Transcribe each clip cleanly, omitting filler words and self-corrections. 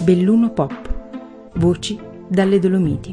Belluno Pop. Voci dalle Dolomiti.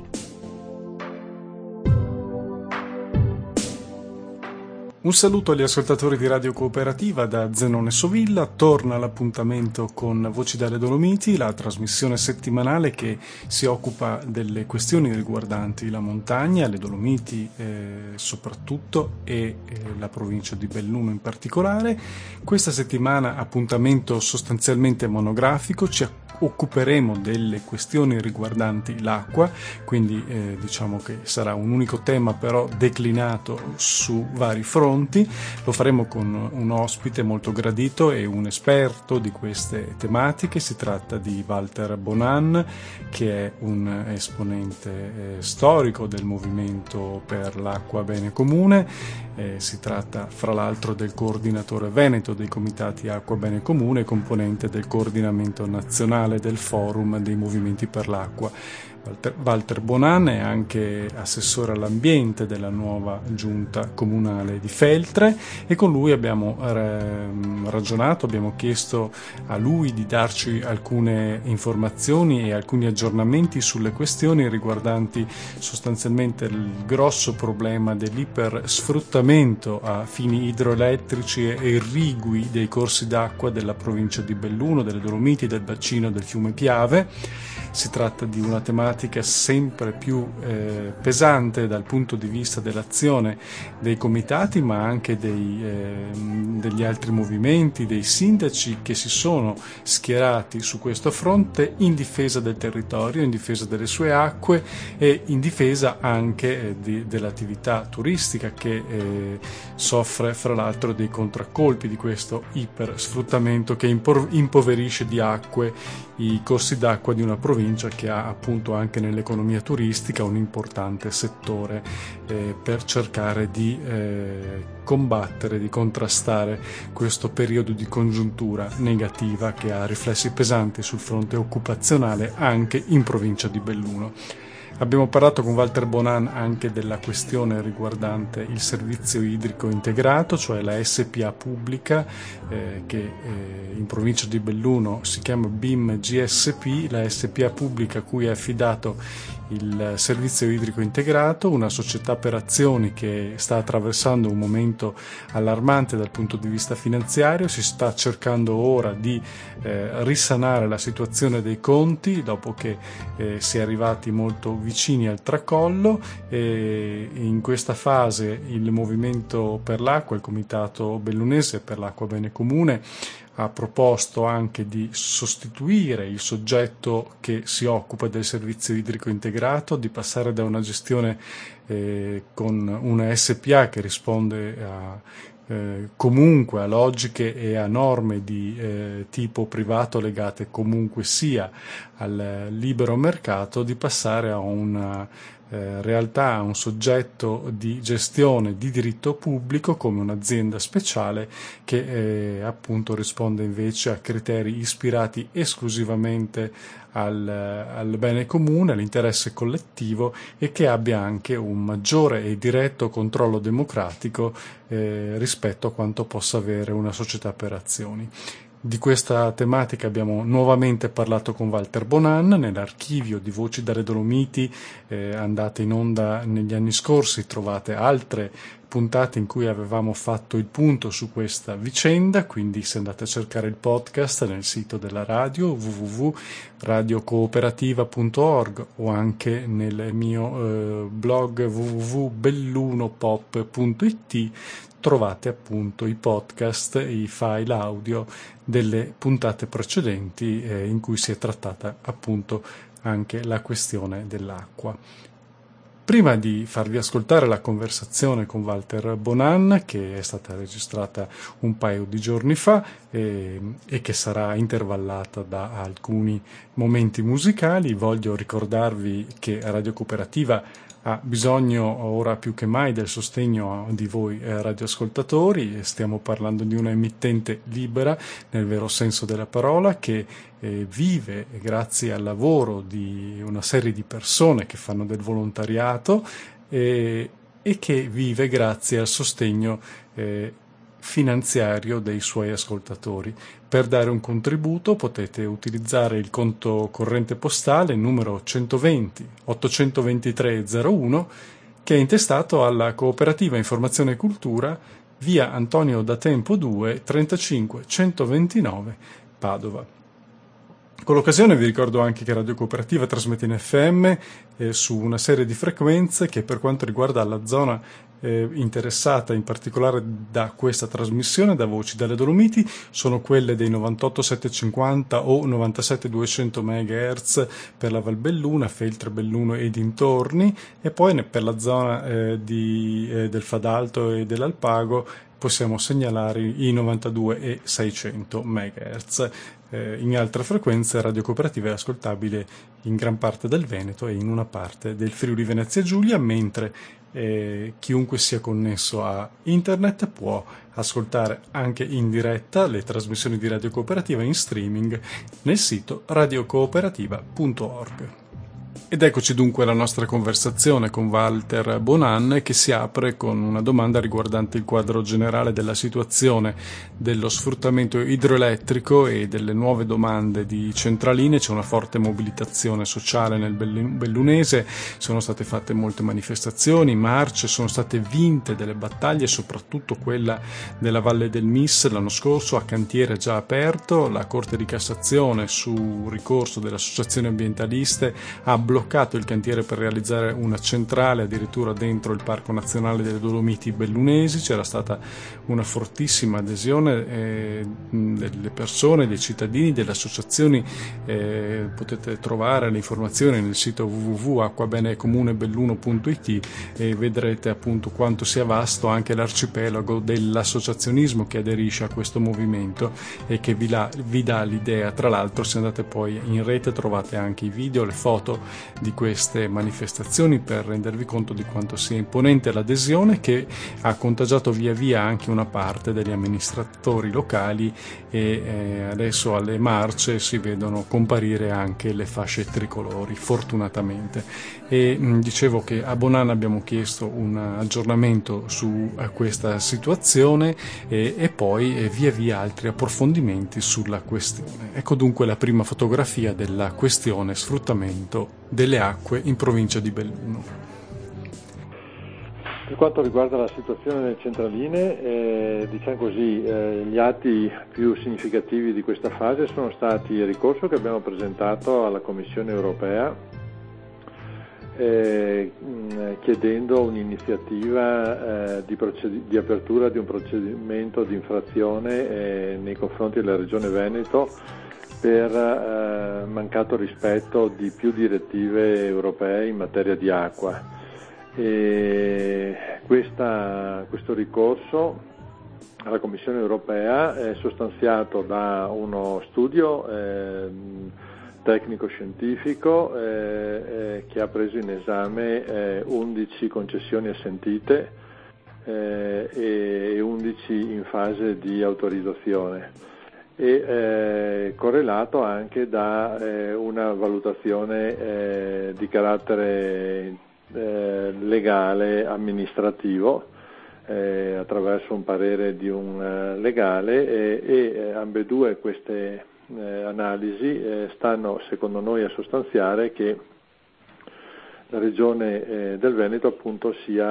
Un saluto agli ascoltatori di Radio Cooperativa da Zenone Sovilla. Torna l'appuntamento con Voci dalle Dolomiti, la trasmissione settimanale che si occupa delle questioni riguardanti la montagna, le Dolomiti soprattutto e la provincia di Belluno in particolare. Questa settimana appuntamento sostanzialmente monografico, ci occuperemo delle questioni riguardanti l'acqua, quindi diciamo che sarà un unico tema però declinato su vari fronti. Lo faremo con un ospite molto gradito e un esperto di queste tematiche. Si tratta di Walter Bonan, che è un esponente storico del movimento per l'acqua bene comune. Si tratta fra l'altro del coordinatore veneto dei comitati acqua bene comune e componente del coordinamento nazionale del forum dei movimenti per l'acqua. Walter Bonan è anche assessore all'ambiente della nuova giunta comunale di Feltre e con lui abbiamo ragionato, abbiamo chiesto a lui di darci alcune informazioni e alcuni aggiornamenti sulle questioni riguardanti sostanzialmente il grosso problema dell'ipersfruttamento a fini idroelettrici e irrigui dei corsi d'acqua della provincia di Belluno, delle Dolomiti e del bacino del fiume Piave. Si tratta di una tematica sempre più pesante dal punto di vista dell'azione dei comitati, ma anche degli altri movimenti, dei sindaci che si sono schierati su questo fronte in difesa del territorio, in difesa delle sue acque e in difesa anche dell'attività turistica che soffre fra l'altro dei contraccolpi di questo ipersfruttamento che impoverisce di acque i corsi d'acqua di una provincia che ha appunto anche nell'economia turistica un importante settore per cercare di combattere, di contrastare questo periodo di congiuntura negativa che ha riflessi pesanti sul fronte occupazionale anche in provincia di Belluno. Abbiamo parlato con Walter Bonan anche della questione riguardante il servizio idrico integrato, cioè la SPA pubblica che in provincia di Belluno si chiama BIM GSP, la SPA pubblica a cui è affidato il servizio idrico integrato, una società per azioni che sta attraversando un momento allarmante dal punto di vista finanziario. Si sta cercando ora di risanare la situazione dei conti dopo che si è arrivati molto vicini al tracollo e in questa fase il movimento per l'acqua, il comitato bellunese per l'acqua bene comune, ha proposto anche di sostituire il soggetto che si occupa del servizio idrico integrato, di passare da una gestione con una SPA che risponde comunque a logiche e a norme di tipo privato legate comunque sia al libero mercato, di passare a una realtà, a un soggetto di gestione di diritto pubblico come un'azienda speciale che appunto risponde invece a criteri ispirati esclusivamente al bene comune, all'interesse collettivo e che abbia anche un maggiore e diretto controllo democratico rispetto a quanto possa avere una società per azioni. Di questa tematica abbiamo nuovamente parlato con Walter Bonan nell'archivio di Voci dalle Dolomiti andate in onda negli anni scorsi. Trovate altre puntate in cui avevamo fatto il punto su questa vicenda, quindi se andate a cercare il podcast nel sito della radio www.radiocooperativa.org o anche nel mio blog www.bellunopop.it trovate appunto i podcast, i file audio delle puntate precedenti in cui si è trattata appunto anche la questione dell'acqua. Prima di farvi ascoltare la conversazione con Walter Bonan, che è stata registrata un paio di giorni fa e che sarà intervallata da alcuni momenti musicali, voglio ricordarvi che Radio Cooperativa ha bisogno ora più che mai del sostegno di voi radioascoltatori. Stiamo parlando di una emittente libera nel vero senso della parola che vive grazie al lavoro di una serie di persone che fanno del volontariato e che vive grazie al sostegno finanziario dei suoi ascoltatori. Per dare un contributo potete utilizzare il conto corrente postale numero 120 823 01, che è intestato alla Cooperativa Informazione e Cultura, via Antonio da Tempo 2 35 129 Padova. Con l'occasione vi ricordo anche che Radio Cooperativa trasmette in FM su una serie di frequenze che, per quanto riguarda la zona interessata in particolare da questa trasmissione, da Voci dalle Dolomiti, sono quelle dei 98.750 o 97.200 MHz per la Valbelluna, Feltre, Belluno e dintorni, e poi per la zona del Fadalto e dell'Alpago possiamo segnalare i 92.600 MHz. In altre frequenze Radio Cooperativa è ascoltabile in gran parte del Veneto e in una parte del Friuli Venezia Giulia, mentre chiunque sia connesso a internet può ascoltare anche in diretta le trasmissioni di Radio Cooperativa in streaming nel sito radiocooperativa.org. Ed eccoci dunque alla nostra conversazione con Walter Bonan, che si apre con una domanda riguardante il quadro generale della situazione dello sfruttamento idroelettrico e delle nuove domande di centraline. C'è una forte mobilitazione sociale nel bellunese, sono state fatte molte manifestazioni, marce, sono state vinte delle battaglie, soprattutto quella della Valle del Mis l'anno scorso a cantiere già aperto. La Corte di Cassazione, su ricorso delle associazioni ambientaliste, ha bloccato il cantiere per realizzare una centrale addirittura dentro il Parco Nazionale delle Dolomiti Bellunesi. C'era stata una fortissima adesione delle persone, dei cittadini, delle associazioni. Potete trovare le informazioni nel sito www.acquabenecomunebelluno.it e vedrete appunto quanto sia vasto anche l'arcipelago dell'associazionismo che aderisce a questo movimento e che vi dà l'idea. Tra l'altro, se andate poi in rete trovate anche i video, le foto di queste manifestazioni per rendervi conto di quanto sia imponente l'adesione, che ha contagiato via via anche una parte degli amministratori locali, e adesso alle marce si vedono comparire anche le fasce tricolori, fortunatamente. E dicevo che a Bonan abbiamo chiesto un aggiornamento su questa situazione e poi via via altri approfondimenti sulla questione. Ecco dunque la prima fotografia della questione sfruttamento delle acque in provincia di Belluno. Per quanto riguarda la situazione delle centraline, diciamo così, gli atti più significativi di questa fase sono stati il ricorso che abbiamo presentato alla Commissione europea chiedendo un'iniziativa di apertura di un procedimento di infrazione nei confronti della Regione Veneto per mancato rispetto di più direttive europee in materia di acqua. Questo ricorso alla Commissione europea è sostanziato da uno studio tecnico-scientifico che ha preso in esame 11 concessioni assentite e 11 in fase di autorizzazione, e correlato anche da una valutazione di carattere legale amministrativo attraverso un parere di un legale, e ambedue queste analisi stanno secondo noi a sostanziare che la Regione del Veneto appunto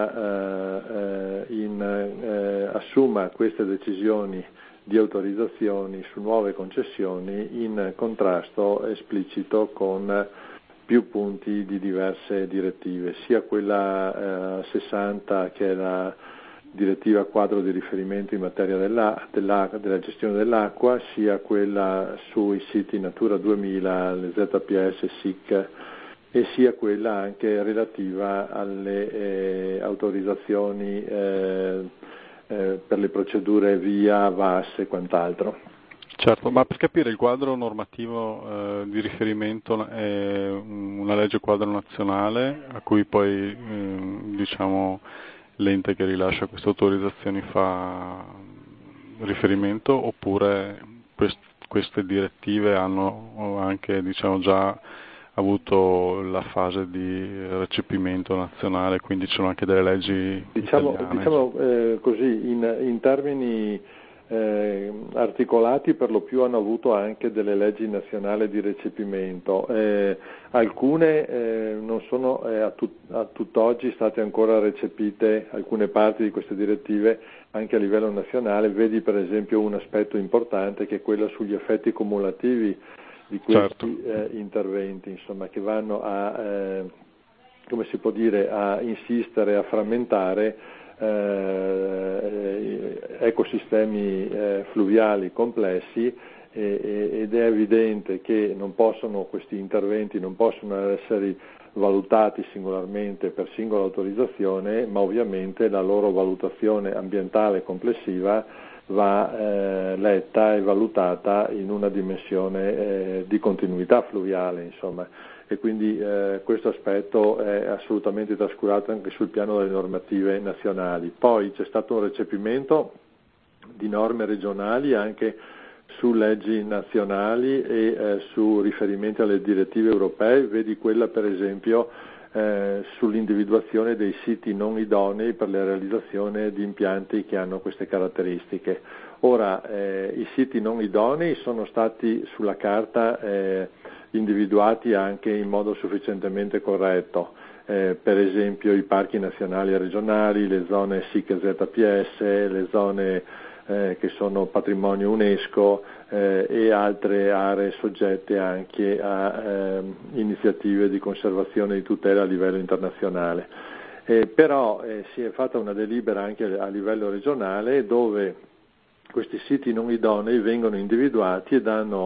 assuma queste decisioni di autorizzazioni su nuove concessioni in contrasto esplicito con più punti di diverse direttive, sia quella 60 che è la direttiva quadro di riferimento in materia della gestione dell'acqua, sia quella sui siti Natura 2000, le ZPS, SIC, e sia quella anche relativa alle autorizzazioni per le procedure VIA, VAS e quant'altro. Certo, ma per capire, il quadro normativo di riferimento è una legge quadro nazionale a cui poi l'ente che rilascia queste autorizzazioni fa riferimento, oppure queste direttive hanno anche già avuto la fase di recepimento nazionale, quindi ci sono anche delle leggi italiane. Diciamo così, in termini articolati, per lo più hanno avuto anche delle leggi nazionali di recepimento. Alcune non sono a tutt'oggi state ancora recepite, alcune parti di queste direttive anche a livello nazionale. Vedi per esempio un aspetto importante che è quello sugli effetti cumulativi di questi interventi, insomma, che vanno a come si può dire, a insistere, a frammentare ecosistemi fluviali complessi, ed è evidente che questi interventi non possono essere valutati singolarmente per singola autorizzazione, ma ovviamente la loro valutazione ambientale complessiva va letta e valutata in una dimensione di continuità fluviale, insomma. E quindi questo aspetto è assolutamente trascurato anche sul piano delle normative nazionali. Poi c'è stato un recepimento di norme regionali anche su leggi nazionali e su riferimenti alle direttive europee. Vedi quella per esempio sull'individuazione dei siti non idonei per la realizzazione di impianti che hanno queste caratteristiche. Ora, i siti non idonei sono stati sulla carta individuati anche in modo sufficientemente corretto, per esempio i parchi nazionali e regionali, le zone SIC e ZPS, le zone che sono patrimonio UNESCO e altre aree soggette anche a iniziative di conservazione e di tutela a livello internazionale. Però si è fatta una delibera anche a livello regionale dove questi siti non idonei vengono individuati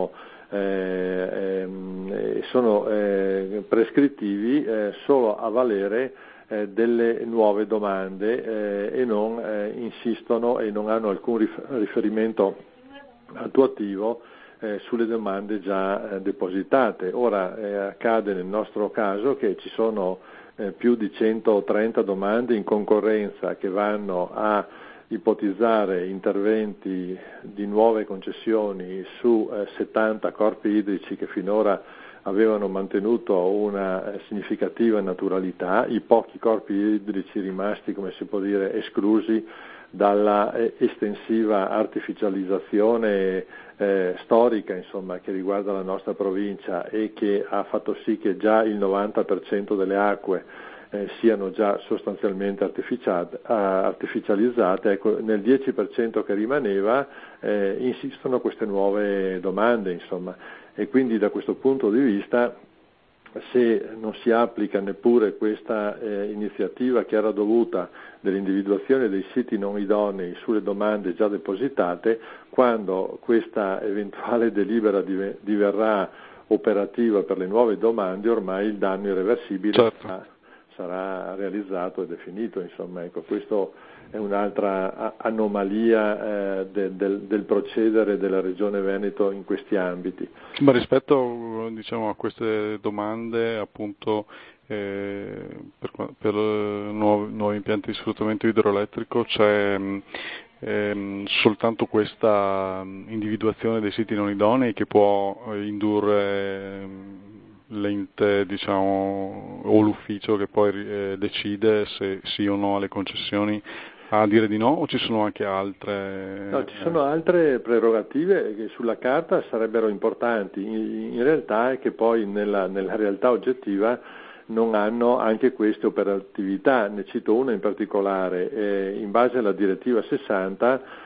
e sono prescrittivi solo a valere delle nuove domande e non insistono e non hanno alcun riferimento attuativo sulle domande già depositate. Ora accade nel nostro caso che ci sono più di 130 domande in concorrenza che vanno a ipotizzare interventi di nuove concessioni su 70 corpi idrici che finora avevano mantenuto una significativa naturalità. I pochi corpi idrici rimasti, come si può dire, esclusi dalla estensiva artificializzazione storica, insomma, che riguarda la nostra provincia e che ha fatto sì che già il 90% delle acque siano già sostanzialmente artificializzate. Ecco, nel 10% che rimaneva insistono queste nuove domande, insomma, e quindi da questo punto di vista, se non si applica neppure questa iniziativa che era dovuta dell'individuazione dei siti non idonei sulle domande già depositate, quando questa eventuale delibera diverrà operativa per le nuove domande, ormai il danno irreversibile sarà realizzato e definito, insomma. Ecco, questo è un'altra anomalia del procedere della Regione Veneto in questi ambiti. Ma rispetto, diciamo, a queste domande, appunto, per nuovi impianti di sfruttamento idroelettrico c'è soltanto questa individuazione dei siti non idonei che può indurre l'ente, diciamo, o l'ufficio che poi decide se sì o no alle concessioni a dire di no, o ci sono anche altre? No, ci sono altre prerogative che sulla carta sarebbero importanti, in realtà è che poi nella realtà oggettiva non hanno anche queste operatività. Ne cito una in particolare, in base alla direttiva 60,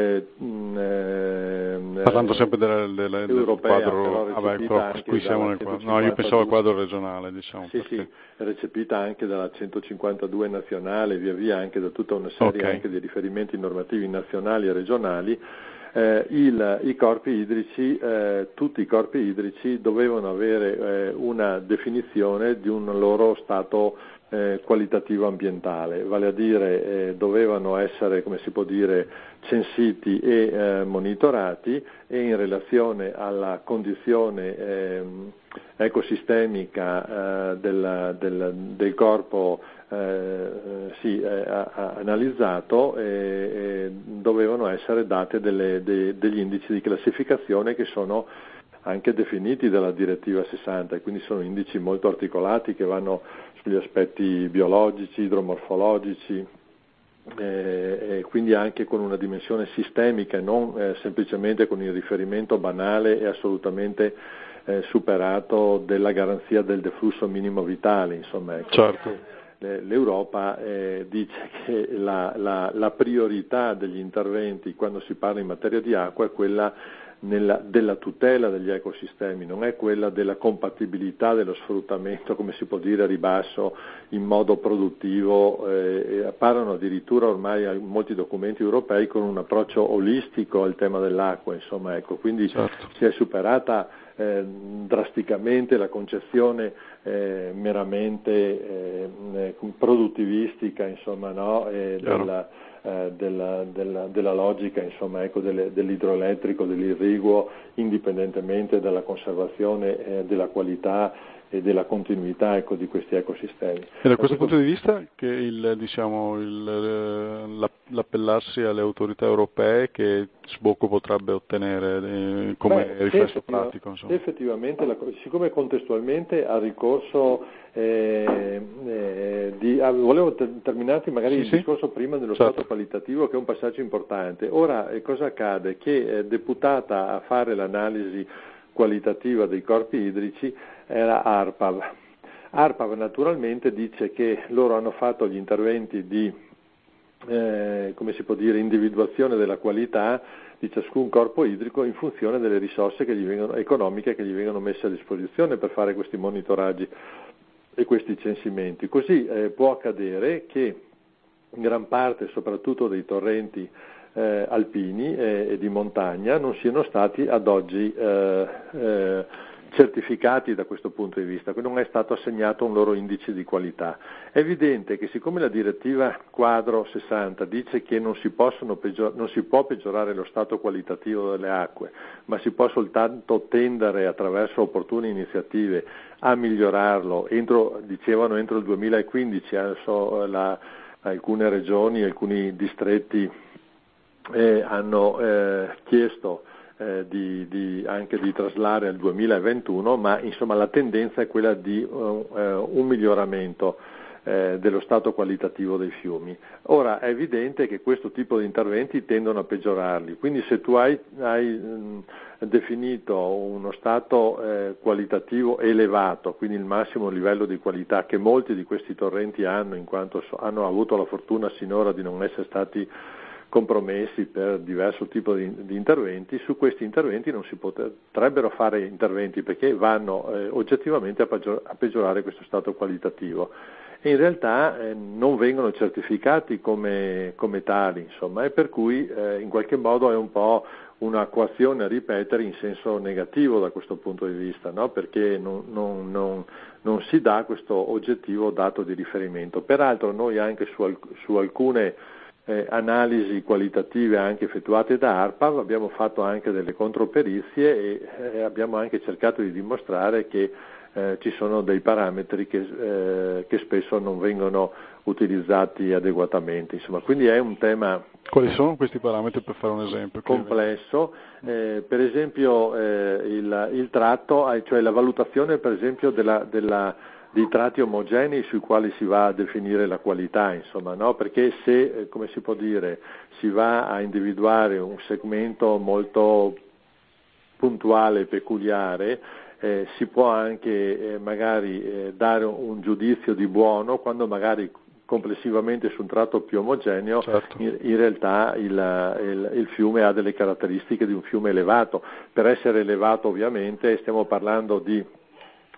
parlando sempre del quadro, qui siamo nel quadro. No, io pensavo al quadro regionale, diciamo. Sì, recepita anche dalla 152 nazionale, via via anche da tutta una serie anche di riferimenti normativi nazionali e regionali. I corpi idrici, tutti i corpi idrici dovevano avere una definizione di un loro stato qualitativo ambientale, vale a dire dovevano essere, come si può dire, censiti e monitorati, e in relazione alla condizione ecosistemica del corpo analizzato, dovevano essere date degli indici di classificazione che sono anche definiti dalla direttiva 60, e quindi sono indici molto articolati che vanno sugli aspetti biologici, idromorfologici, e quindi anche con una dimensione sistemica e non semplicemente con il riferimento banale e assolutamente superato della garanzia del deflusso minimo vitale, insomma. Ecco. Certo. L'Europa dice che la priorità degli interventi quando si parla in materia di acqua è quella della tutela degli ecosistemi, non è quella della compatibilità dello sfruttamento, come si può dire, a ribasso in modo produttivo. Parlano addirittura ormai molti documenti europei con un approccio olistico al tema dell'acqua, insomma, ecco, quindi certo. Si è superata drasticamente la concezione meramente produttivistica, insomma, no? Della logica, insomma, ecco, dell'idroelettrico, dell'irriguo, indipendentemente dalla conservazione della qualità e della continuità, ecco, di questi ecosistemi. E da questo punto di vista che l'appellarsi alle autorità europee, che Sbocco potrebbe ottenere come riflesso pratico? Insomma. Effettivamente, siccome contestualmente ha ricorso volevo terminarti magari il discorso prima dello stato qualitativo, che è un passaggio importante. Ora cosa accade? Che deputata a fare l'analisi qualitativa dei corpi idrici era ARPAV. ARPAV naturalmente dice che loro hanno fatto gli interventi di come si può dire, individuazione della qualità di ciascun corpo idrico in funzione delle risorse economiche che gli vengono messe a disposizione per fare questi monitoraggi e questi censimenti. Così può accadere che gran parte, soprattutto dei torrenti alpini e di montagna, non siano stati ad oggi certificati da questo punto di vista, quindi non è stato assegnato un loro indice di qualità. È evidente che siccome la direttiva quadro 60 dice che non si può peggiorare lo stato qualitativo delle acque, ma si può soltanto tendere attraverso opportune iniziative a migliorarlo dicevano entro il 2015, alcune regioni, alcuni distretti hanno chiesto anche di traslare al 2021, ma insomma la tendenza è quella di un miglioramento dello stato qualitativo dei fiumi. Ora è evidente che questo tipo di interventi tendono a peggiorarli, quindi se tu hai definito uno stato qualitativo elevato, quindi il massimo livello di qualità che molti di questi torrenti hanno, in quanto hanno avuto la fortuna sinora di non essere stati compromessi per diverso tipo di interventi, su questi interventi non si potrebbero fare interventi perché vanno oggettivamente a peggiorare questo stato qualitativo e in realtà non vengono certificati come tali, insomma, e per cui in qualche modo è un po' una coazione a ripetere in senso negativo da questo punto di vista, no? Perché non si dà questo oggettivo dato di riferimento. Peraltro noi anche su alcune analisi qualitative anche effettuate da ARPAV abbiamo fatto anche delle controperizie e abbiamo anche cercato di dimostrare che ci sono dei parametri che spesso non vengono utilizzati adeguatamente, insomma, quindi è un tema. Quali sono questi parametri, per fare un esempio? Complesso, per esempio il tratto, cioè la valutazione per esempio dei tratti omogenei sui quali si va a definire la qualità, insomma, no? Perché se, come si può dire, si va a individuare un segmento molto puntuale e peculiare, si può anche magari dare un giudizio di buono quando magari complessivamente su un tratto più omogeneo, certo. In realtà il fiume ha delle caratteristiche di un fiume elevato. Per essere elevato ovviamente stiamo parlando di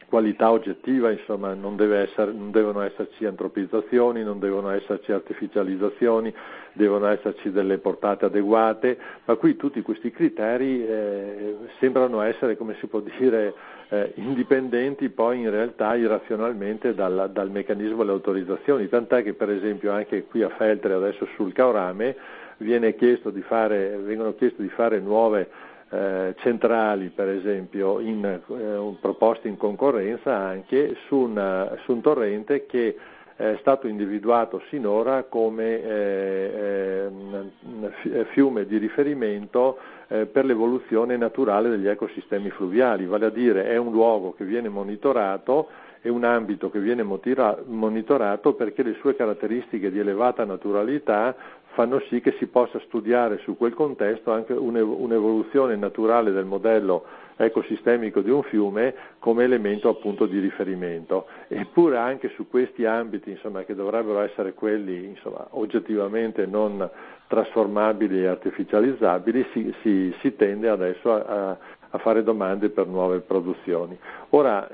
qualità oggettiva, insomma non devono esserci antropizzazioni, non devono esserci artificializzazioni, devono esserci delle portate adeguate, ma qui tutti questi criteri sembrano essere, come si può dire, indipendenti poi in realtà irrazionalmente dal meccanismo delle autorizzazioni, tant'è che per esempio anche qui a Feltre adesso sul Caorame vengono chiesto di fare nuove centrali, per esempio proposte in concorrenza anche su un torrente che è stato individuato sinora come fiume di riferimento per l'evoluzione naturale degli ecosistemi fluviali, vale a dire è un luogo che viene monitorato, è un ambito che viene monitorato perché le sue caratteristiche di elevata naturalità fanno sì che si possa studiare su quel contesto anche un'evoluzione naturale del modello ecosistemico di un fiume come elemento appunto di riferimento. Eppure anche su questi ambiti, insomma, che dovrebbero essere quelli, insomma, oggettivamente non trasformabili e artificializzabili, si tende adesso a fare domande per nuove produzioni. Ora,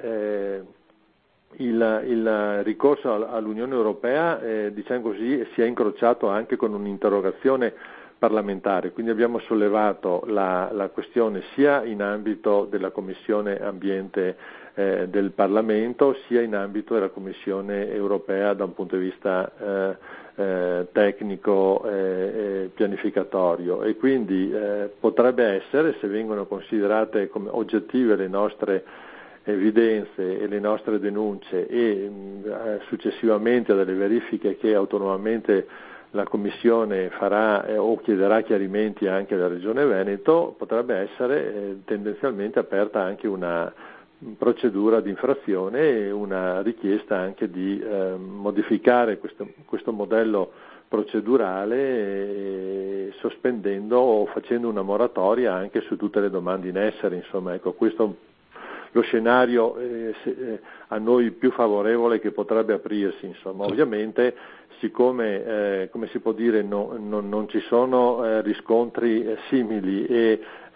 il ricorso all'Unione Europea, diciamo così, si è incrociato anche con un'interrogazione parlamentare, quindi abbiamo sollevato la questione sia in ambito della Commissione Ambiente del Parlamento, sia in ambito della Commissione Europea da un punto di vista tecnico e pianificatorio, e quindi potrebbe essere, se vengono considerate come oggettive le nostre evidenze e le nostre denunce e successivamente delle verifiche che autonomamente la Commissione farà o chiederà chiarimenti anche alla Regione Veneto, potrebbe essere tendenzialmente aperta anche una procedura di infrazione e una richiesta anche di modificare questo modello procedurale, sospendendo o facendo una moratoria anche su tutte le domande in essere. Insomma, ecco, questo lo scenario a noi più favorevole che potrebbe aprirsi. Insomma, ovviamente, siccome come si può dire non ci sono riscontri simili e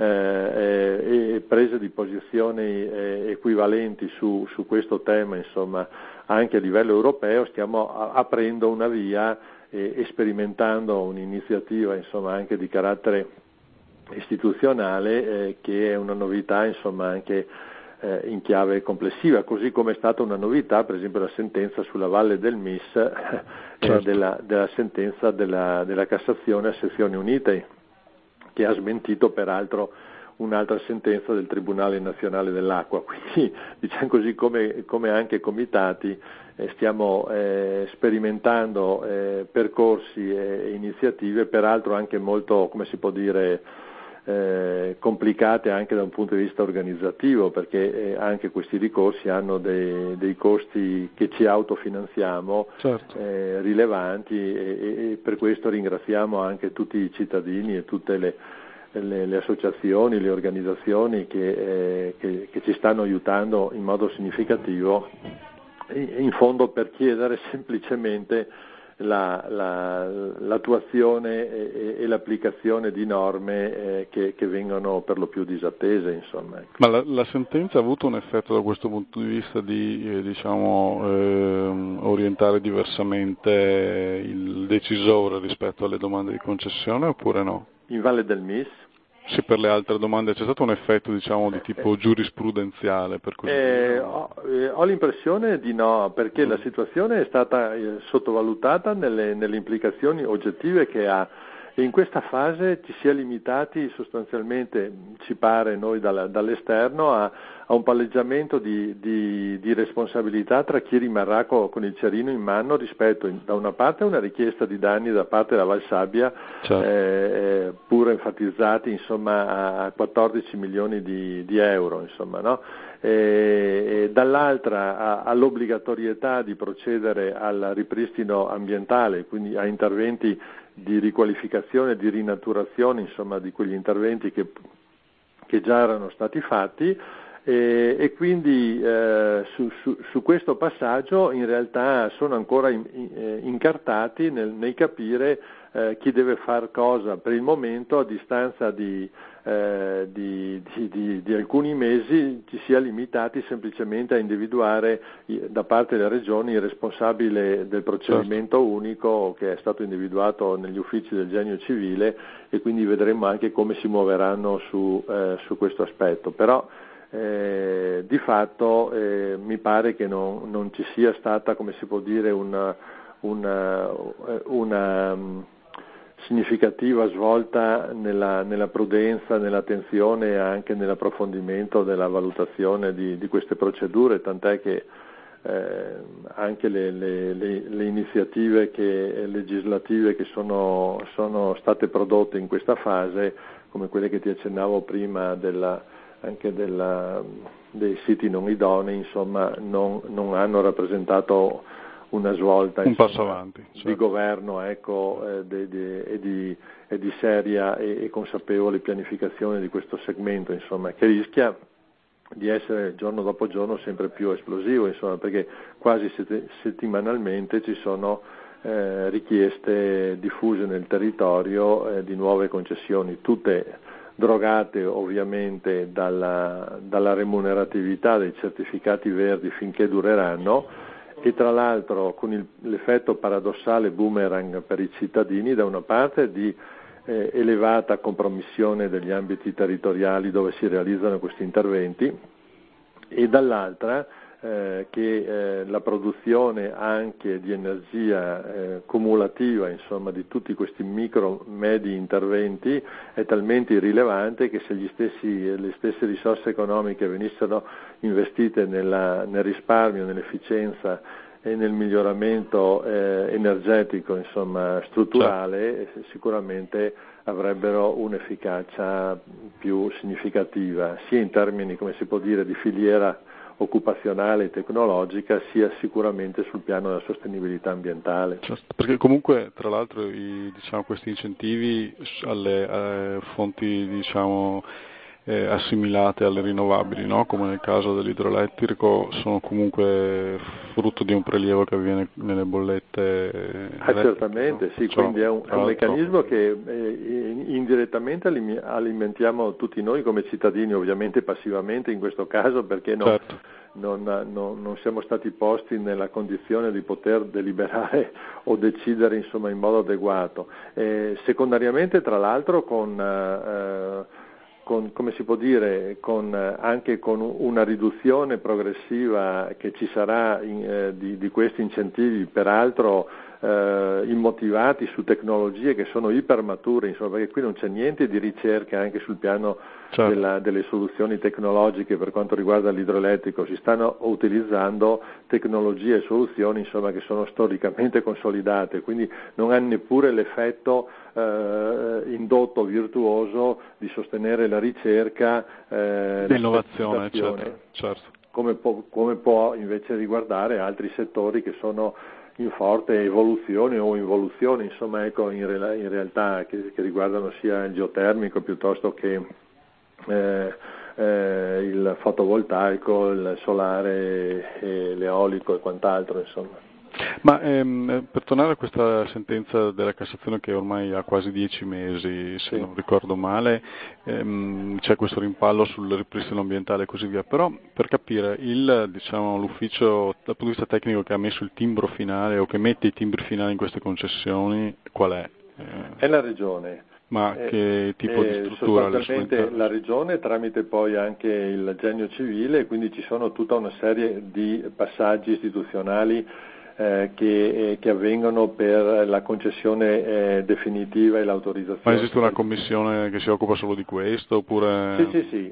prese di posizioni equivalenti su questo tema, insomma, anche a livello europeo, stiamo aprendo una via e sperimentando un'iniziativa, insomma, anche di carattere istituzionale che è una novità, insomma, anche in chiave complessiva, così come è stata una novità per esempio la sentenza sulla Valle del Mis, certo, della sentenza della Cassazione a sezioni unite, che ha smentito peraltro un'altra sentenza del Tribunale Nazionale dell'Acqua. Quindi, diciamo così, come anche comitati stiamo sperimentando percorsi e iniziative, peraltro anche molto, come si può dire, complicate anche da un punto di vista organizzativo, perché anche questi ricorsi hanno dei costi che ci autofinanziamo, certo, rilevanti, e per questo ringraziamo anche tutti i cittadini e tutte le associazioni, le organizzazioni che ci stanno aiutando in modo significativo, in fondo per chiedere semplicemente l'attuazione e l'applicazione di norme che vengono per lo più disattese, insomma. Ecco. Ma la sentenza ha avuto un effetto da questo punto di vista di orientare diversamente il decisore rispetto alle domande di concessione, oppure no? In Valle del Mis? Sì, per le altre domande c'è stato un effetto, diciamo, di tipo giurisprudenziale, per così dire? Ho l'impressione di no, perché la situazione è stata sottovalutata nelle implicazioni oggettive che ha, e in questa fase ci si è limitati sostanzialmente, ci pare noi dall'esterno, a un palleggiamento di responsabilità tra chi rimarrà con il cerino in mano rispetto, da una parte, a una richiesta di danni da parte della Valsabbia, certo, pur enfatizzati, insomma, a 14 milioni di euro, insomma, no? E dall'altra all'obbligatorietà di procedere al ripristino ambientale, quindi a interventi di riqualificazione, di rinaturazione, insomma, di quegli interventi che già erano stati fatti, e quindi su questo passaggio in realtà sono ancora incartati nel capire chi deve far cosa per il momento, a distanza di di alcuni mesi ci sia limitati semplicemente a individuare da parte delle regioni il responsabile del procedimento unico che è stato individuato negli uffici del Genio Civile, e quindi vedremo anche come si muoveranno su questo aspetto. Però di fatto mi pare che non ci sia stata, come si può dire, una significativa svolta nella prudenza, nell'attenzione e anche nell'approfondimento della valutazione di queste procedure, tant'è che anche le iniziative legislative che sono state prodotte in questa fase, come quelle che ti accennavo prima dei siti non idonei, insomma non hanno rappresentato una svolta, un passo avanti, certo, di governo, ecco, e di seria e consapevole pianificazione di questo segmento, insomma, che rischia di essere giorno dopo giorno sempre più esplosivo, insomma, perché quasi settimanalmente ci sono richieste diffuse nel territorio di nuove concessioni, tutte drogate ovviamente dalla remuneratività dei certificati verdi finché dureranno, e tra l'altro con l'effetto paradossale boomerang per i cittadini, da una parte di elevata compromissione degli ambiti territoriali dove si realizzano questi interventi, e dall'altra che la produzione anche di energia cumulativa, insomma, di tutti questi micro-medi interventi è talmente irrilevante che se le stesse risorse economiche venissero investite nel risparmio, nell'efficienza e nel miglioramento energetico, insomma, strutturale, sicuramente avrebbero un'efficacia più significativa, sia in termini, come si può dire, di filiera occupazionale e tecnologica, sia sicuramente sul piano della sostenibilità ambientale. Certo, perché comunque tra l'altro questi incentivi alle fonti assimilate alle rinnovabili, no? Come nel caso dell'idroelettrico, sono comunque frutto di un prelievo che avviene nelle bollette certamente, sì, quindi è un meccanismo che indirettamente alimentiamo tutti noi come cittadini, ovviamente passivamente in questo caso, perché certo, non siamo stati posti nella condizione di poter deliberare o decidere, insomma, in modo adeguato. Secondariamente, tra l'altro, come si può dire, anche con una riduzione progressiva che ci sarà di questi incentivi, peraltro immotivati su tecnologie che sono ipermature, insomma, perché qui non c'è niente di ricerca anche sul piano certo, delle soluzioni tecnologiche per quanto riguarda l'idroelettrico. Si stanno utilizzando tecnologie e soluzioni, insomma, che sono storicamente consolidate, quindi non hanno neppure l'effetto indotto virtuoso di sostenere la ricerca, l'innovazione, certo. Come può invece riguardare altri settori che sono in forte evoluzione o involuzione, insomma, ecco, in realtà che riguardano sia il geotermico piuttosto che il fotovoltaico, il solare, l'eolico e quant'altro, insomma. Ma per tornare a questa sentenza della Cassazione che ormai ha quasi 10 mesi, se non ricordo male, c'è questo rimpallo sul ripristino ambientale e così via, però per capire l'ufficio dal punto di vista tecnico che ha messo il timbro finale o che mette i timbri finali in queste concessioni, qual è? È la Regione. Ma che tipo di struttura? Sostanzialmente la Regione, tramite poi anche il Genio Civile, quindi ci sono tutta una serie di passaggi istituzionali che avvengono per la concessione definitiva e l'autorizzazione. Ma esiste una commissione che si occupa solo di questo? Oppure... Sì.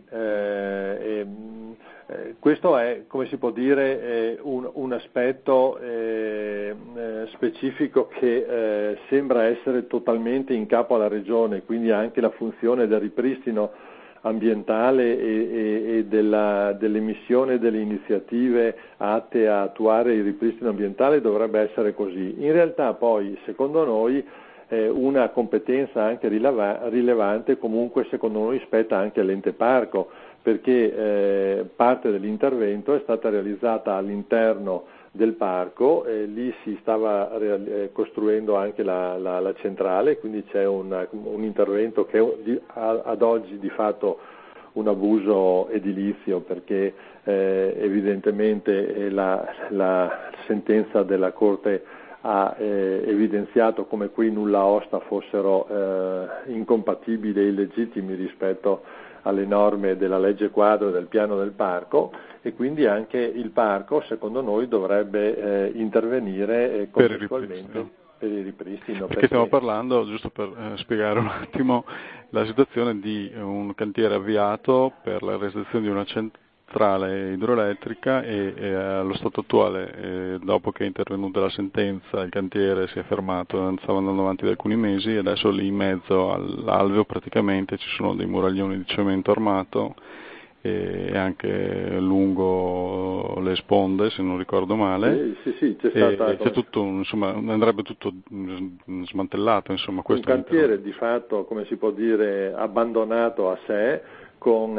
Questo è, come si può dire, un aspetto specifico che sembra essere totalmente in capo alla Regione, quindi anche la funzione del ripristino ambientale e dell'emissione delle iniziative atte a attuare il ripristino ambientale dovrebbe essere così. In realtà poi, secondo noi, una competenza anche rilevante comunque secondo noi spetta anche all'ente parco, perché parte dell'intervento è stata realizzata all'interno del parco, lì si stava costruendo anche la centrale, quindi c'è un intervento che ad oggi di fatto un abuso edilizio, perché evidentemente la sentenza della Corte ha evidenziato come quei nulla osta fossero incompatibili e illegittimi rispetto alle norme della legge quadro e del piano del parco, e quindi anche il parco secondo noi dovrebbe intervenire contestualmente per il ripristino. Perché stiamo parlando, giusto per spiegare un attimo la situazione, di un cantiere avviato per la realizzazione di una centrale idroelettrica e allo stato attuale, dopo che è intervenuta la sentenza, il cantiere si è fermato, stava andando avanti da alcuni mesi, e adesso lì in mezzo all'alveo praticamente ci sono dei muraglioni di cemento armato e anche lungo le sponde, se non ricordo male. Sì, c'è tutto, insomma, andrebbe tutto smantellato, insomma. Questo un cantiere di fatto, come si può dire, abbandonato a sé, con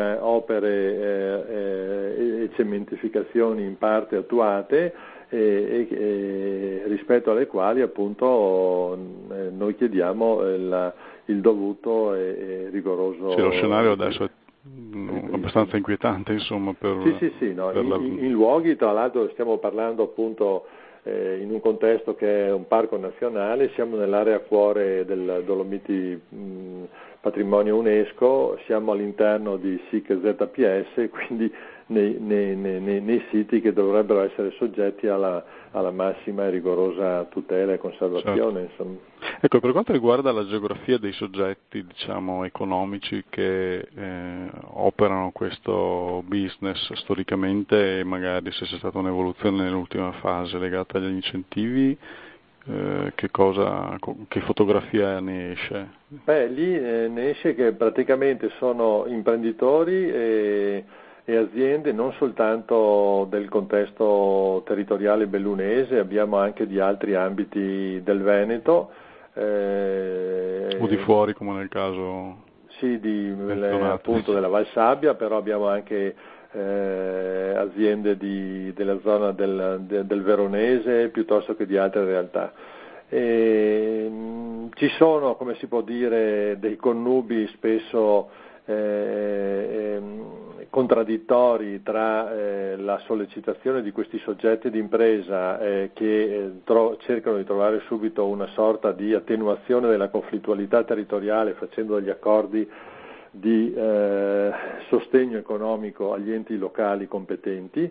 opere e cementificazioni in parte attuate, rispetto alle quali appunto noi chiediamo il dovuto e rigoroso. Sì, lo scenario adesso è abbastanza inquietante, insomma. In luoghi, tra l'altro stiamo parlando appunto in un contesto che è un parco nazionale, siamo nell'area cuore del Dolomiti Patrimonio UNESCO, siamo all'interno di SIC ZPS, quindi nei siti che dovrebbero essere soggetti alla massima e rigorosa tutela e conservazione. Certo. Insomma. Ecco, per quanto riguarda la geografia dei soggetti, diciamo, economici che operano questo business storicamente, e magari se c'è stata un'evoluzione nell'ultima fase legata agli incentivi, che fotografia ne esce? Lì ne esce che praticamente sono imprenditori e aziende non soltanto del contesto territoriale bellunese, abbiamo anche di altri ambiti del Veneto. O di fuori, come nel caso appunto della Val Sabbia, però abbiamo anche aziende della zona del Veronese piuttosto che di altre realtà. Ci sono, come si può dire, dei connubi spesso contraddittori tra la sollecitazione di questi soggetti di impresa che cercano di trovare subito una sorta di attenuazione della conflittualità territoriale facendo degli accordi di sostegno economico agli enti locali competenti,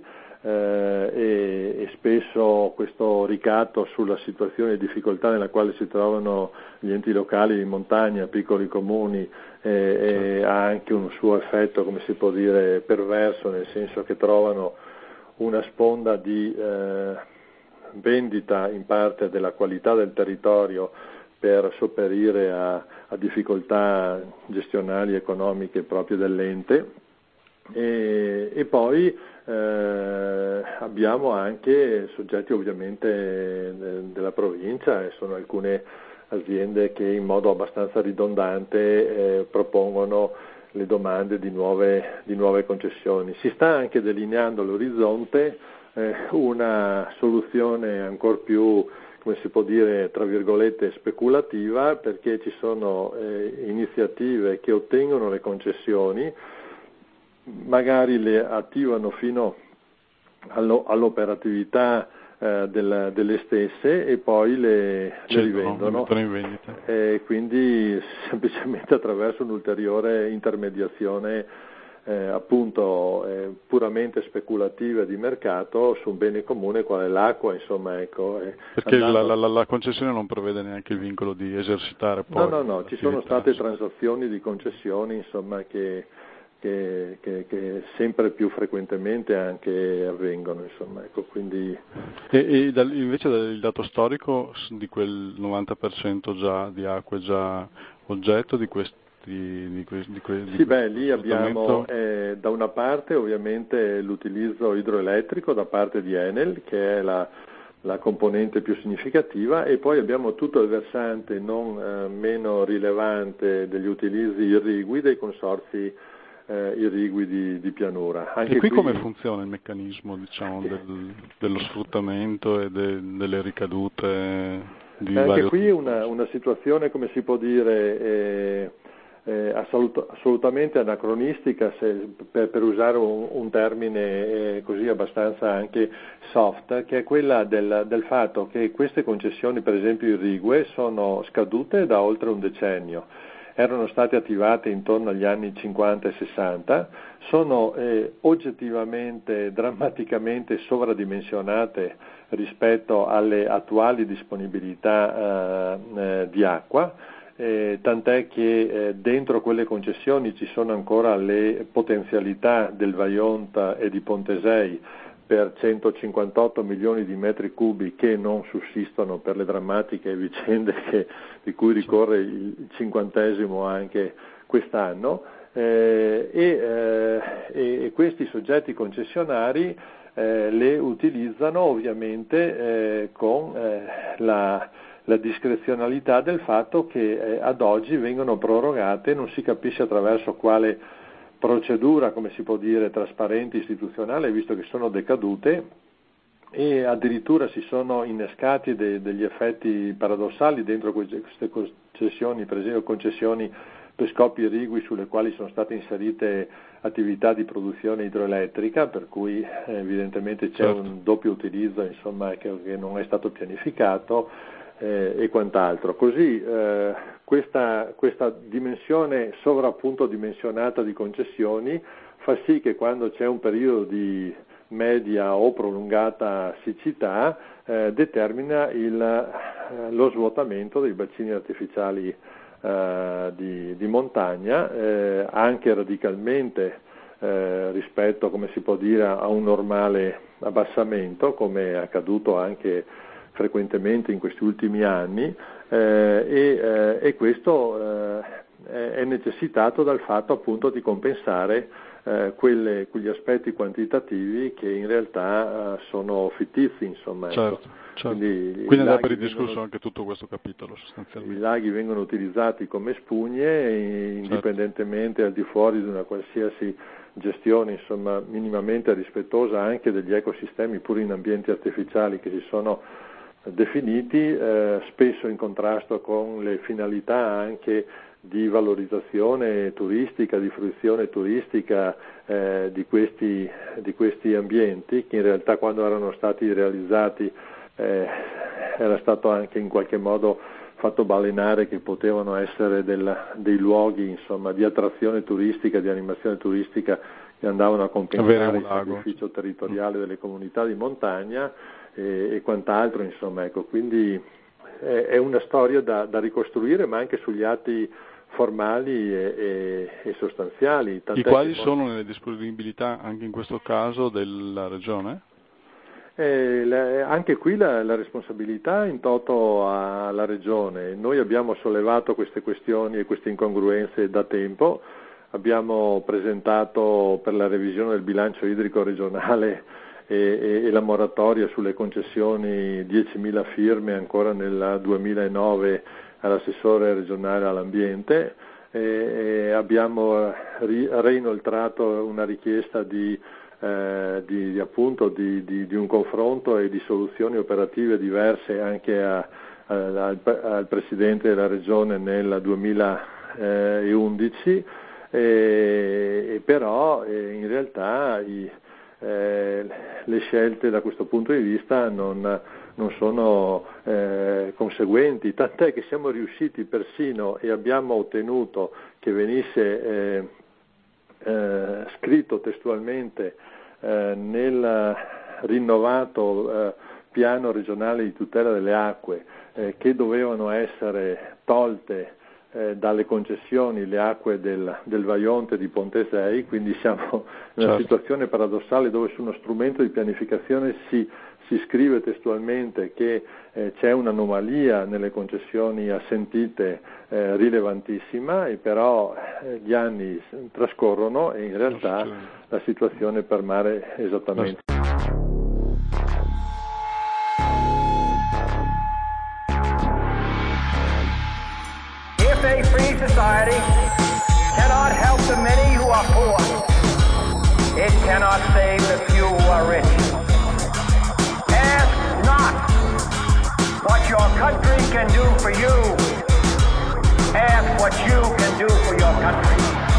e spesso questo ricatto sulla situazione di difficoltà nella quale si trovano gli enti locali di montagna, piccoli comuni, ha anche un suo effetto, come si può dire, perverso, nel senso che trovano una sponda di vendita in parte della qualità del territorio per sopperire a difficoltà gestionali economiche proprie dell'ente, e poi abbiamo anche soggetti ovviamente della provincia, e sono alcune aziende che in modo abbastanza ridondante propongono le domande di nuove concessioni. Si sta anche delineando all'orizzonte una soluzione ancor più, come si può dire, tra virgolette, speculativa, perché ci sono iniziative che ottengono le concessioni, magari le attivano fino all'operatività delle stesse e poi le rivendono, in vendita. Quindi semplicemente attraverso un'ulteriore intermediazione appunto puramente speculativa di mercato su un bene comune quale l'acqua, insomma, ecco. Perché la concessione non prevede neanche il vincolo di esercitare poi. No, ci sono state transazioni di concessioni, insomma, che sempre più frequentemente anche avvengono, insomma, ecco, quindi. Invece il dato storico di quel 90% già di acque già oggetto di questi. Lì abbiamo da una parte ovviamente l'utilizzo idroelettrico da parte di Enel, che è la componente più significativa, e poi abbiamo tutto il versante non meno rilevante degli utilizzi irrigui dei consorzi irrigui di pianura. Anche e qui come funziona il meccanismo, diciamo, dello sfruttamento e delle ricadute di anche vario qui tipo? una situazione, come si può dire, assolutamente anacronistica, per usare un termine così abbastanza anche soft, che è quella del fatto che queste concessioni, per esempio irrigue, sono scadute da oltre un decennio. Erano state attivate intorno agli anni 50 e 60, sono oggettivamente, drammaticamente sovradimensionate rispetto alle attuali disponibilità di acqua, tant'è che dentro quelle concessioni ci sono ancora le potenzialità del Vajont e di Pontesei per 158 milioni di metri cubi che non sussistono per le drammatiche vicende di cui ricorre il 50° anche quest'anno, e questi soggetti concessionari le utilizzano ovviamente con la discrezionalità del fatto che ad oggi vengono prorogate, non si capisce attraverso quale procedura, come si può dire, trasparente, istituzionale, visto che sono decadute, e addirittura si sono innescati degli effetti paradossali dentro queste concessioni, per esempio concessioni per scopi irrigui sulle quali sono state inserite attività di produzione idroelettrica, per cui evidentemente c'è un doppio utilizzo, insomma, che non è stato pianificato, e quant'altro. Così questa dimensione sovrappunto dimensionata di concessioni fa sì che quando c'è un periodo di media o prolungata siccità determina lo svuotamento dei bacini artificiali di montagna, anche radicalmente rispetto, come si può dire, a un normale abbassamento, come è accaduto anche frequentemente in questi ultimi anni, e questo è necessitato dal fatto appunto di compensare quegli aspetti quantitativi che in realtà sono fittizi, insomma. Certo. Quindi andrebbe ridiscusso anche tutto questo capitolo sostanzialmente. I laghi vengono utilizzati come spugne, indipendentemente al di fuori di una qualsiasi gestione, insomma, minimamente rispettosa anche degli ecosistemi, pur in ambienti artificiali che si sono definiti, spesso in contrasto con le finalità anche di valorizzazione turistica, di fruizione turistica di questi ambienti, che in realtà quando erano stati realizzati era stato anche in qualche modo fatto balenare che potevano essere dei luoghi, insomma, di attrazione turistica, di animazione turistica, che andavano a compensare il sacrificio territoriale delle comunità di montagna e quant'altro, insomma, ecco. Quindi è una storia da ricostruire, ma anche sugli atti formali e sostanziali. I quali sono nelle disponibilità anche in questo caso della Regione? Anche qui la responsabilità in toto alla Regione. Noi abbiamo sollevato queste questioni e queste incongruenze da tempo, abbiamo presentato per la revisione del bilancio idrico regionale e la moratoria sulle concessioni 10.000 firme ancora nel 2009 all'assessore regionale all'ambiente, e abbiamo reinoltrato una richiesta di un confronto e di soluzioni operative diverse anche al Presidente della Regione nel 2011, però in realtà le scelte da questo punto di vista non sono conseguenti, tant'è che siamo riusciti persino e abbiamo ottenuto che venisse scritto testualmente nel rinnovato piano regionale di tutela delle acque che dovevano essere tolte dalle concessioni le acque del Vajont di Pontesei, quindi siamo in una situazione paradossale dove su uno strumento di pianificazione si scrive testualmente che c'è un'anomalia nelle concessioni assentite rilevantissima, e però gli anni trascorrono e in realtà la situazione permane esattamente. If a free society cannot cannot help the many who are poor. It cannot save the few who are rich. Ask not what your country can do for you. Ask what you can do for your country.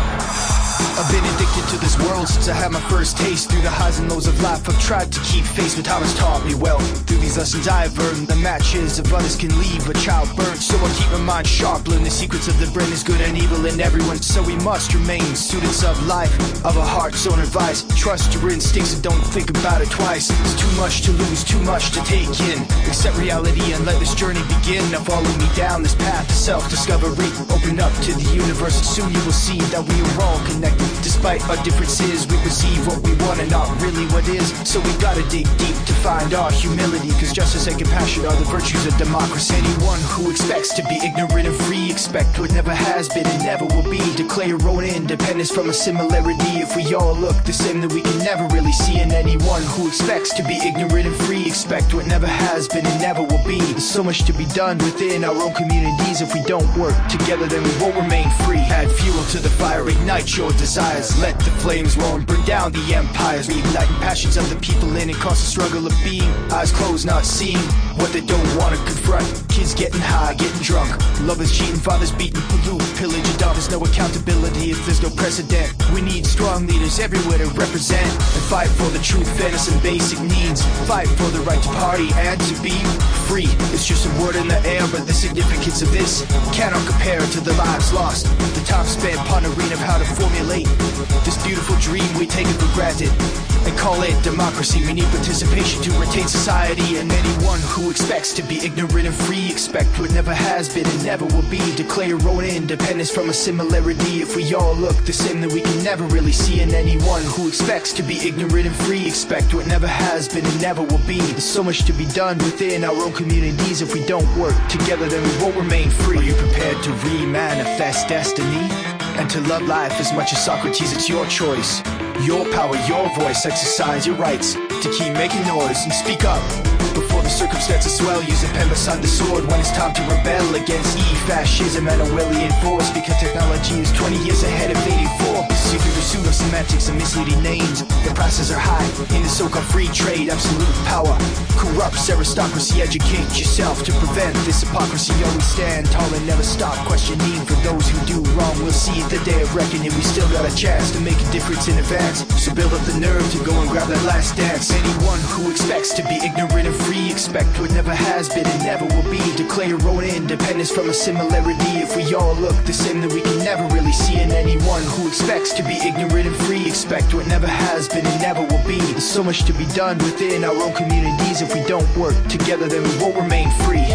I've been addicted to this world since I had my first taste. Through the highs and lows of life, I've tried to keep faith with how it's taught me well. Through these lessons I've earned, the matches of others can leave a child burnt. So I keep my mind sharp, learn the secrets of the brain is good and evil in everyone. So we must remain students of life, of a heart's own advice. Trust your instincts and don't think about it twice. It's too much to lose, too much to take in. Accept reality and let this journey begin. Now follow me down this path to self-discovery. Open up to the universe and soon you will see that we are all connected. Despite our differences, we perceive what we want and not really what is. So we gotta dig deep to find our humility, cause justice and compassion are the virtues of democracy. Anyone who expects to be ignorant and free, expect what never has been and never will be. Declare your own independence from a similarity. If we all look the same, then we can never really see. And anyone who expects to be ignorant and free, expect what never has been and never will be. There's so much to be done within our own communities. If we don't work together, then we won't remain free. Add fuel to the fire, ignite your desires. Let the flames roar and burn down the empires. Reigniting passions of the people in it, constant struggle of being. Eyes closed, not seeing what they don't want to confront. Kids getting high, getting drunk. Lovers cheating, fathers beating, pollute, pillage, and there's no accountability if there's no precedent. We need strong leaders everywhere to represent and fight for the truth, fairness, and basic needs. Fight for the right to party and to be free. It's just a word in the air, but the significance of this cannot compare to the lives lost. The time spent pondering of how to formulate this beautiful dream we take it for granted and call it democracy. We need participation to retain society. And anyone who expects to be ignorant and free, expect what never has been and never will be. Declare your own independence from a similarity. If we all look the same, then we can never really see. And anyone who expects to be ignorant and free, expect what never has been and never will be. There's so much to be done within our own communities. If we don't work together, then we won't remain free. Are you prepared to re-manifest destiny? And to love life as much as Socrates, it's your choice. Your power, your voice, exercise your rights to keep making noise and speak up before the circumstances swell. Use a pen beside the sword when it's time to rebel against fascism and Orwellian force, because technology is 20 years ahead of 84. See through the pseudo-semantics and misleading names. The prices are high in the so-called free trade. Absolute power corrupts aristocracy. Educate yourself to prevent this hypocrisy. Always stand tall and never stop questioning. For those who do wrong, we'll see the day of reckoning. We still got a chance to make a difference in advance. So build up the nerve to go and grab that last dance. Anyone who expects to be ignorant and free, expect what never has been and never will be. Declare your own independence from a similarity. If we all look the same, then we can never really see. And anyone who expects to be ignorant and free, expect what never has been and never will be. There's so much to be done within our own communities. If we don't work together, then we won't remain free.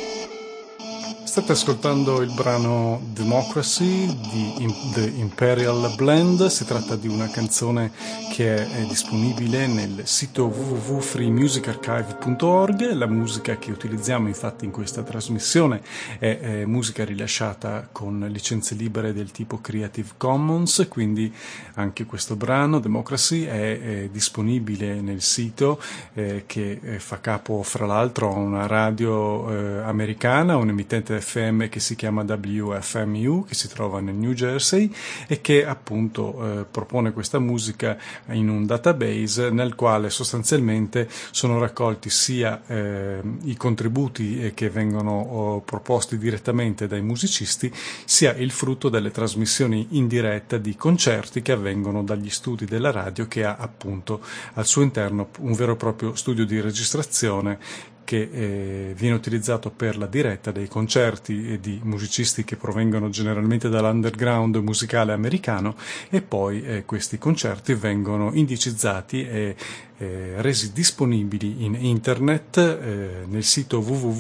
State ascoltando il brano Democracy di The Imperial Blend. Si tratta di una canzone che è disponibile nel sito www.freemusicarchive.org. La musica che utilizziamo infatti in questa trasmissione è musica rilasciata con licenze libere del tipo Creative Commons, quindi anche questo brano Democracy è disponibile nel sito che fa capo fra l'altro a una radio americana, un emittente FM che si chiama WFMU, che si trova nel New Jersey e che appunto propone questa musica in un database nel quale sostanzialmente sono raccolti sia i contributi che vengono proposti direttamente dai musicisti, sia il frutto delle trasmissioni in diretta di concerti che avvengono dagli studi della radio, che ha appunto al suo interno un vero e proprio studio di registrazione che viene utilizzato per la diretta dei concerti di musicisti che provengono generalmente dall'underground musicale americano, e poi questi concerti vengono indicizzati e resi disponibili in internet nel sito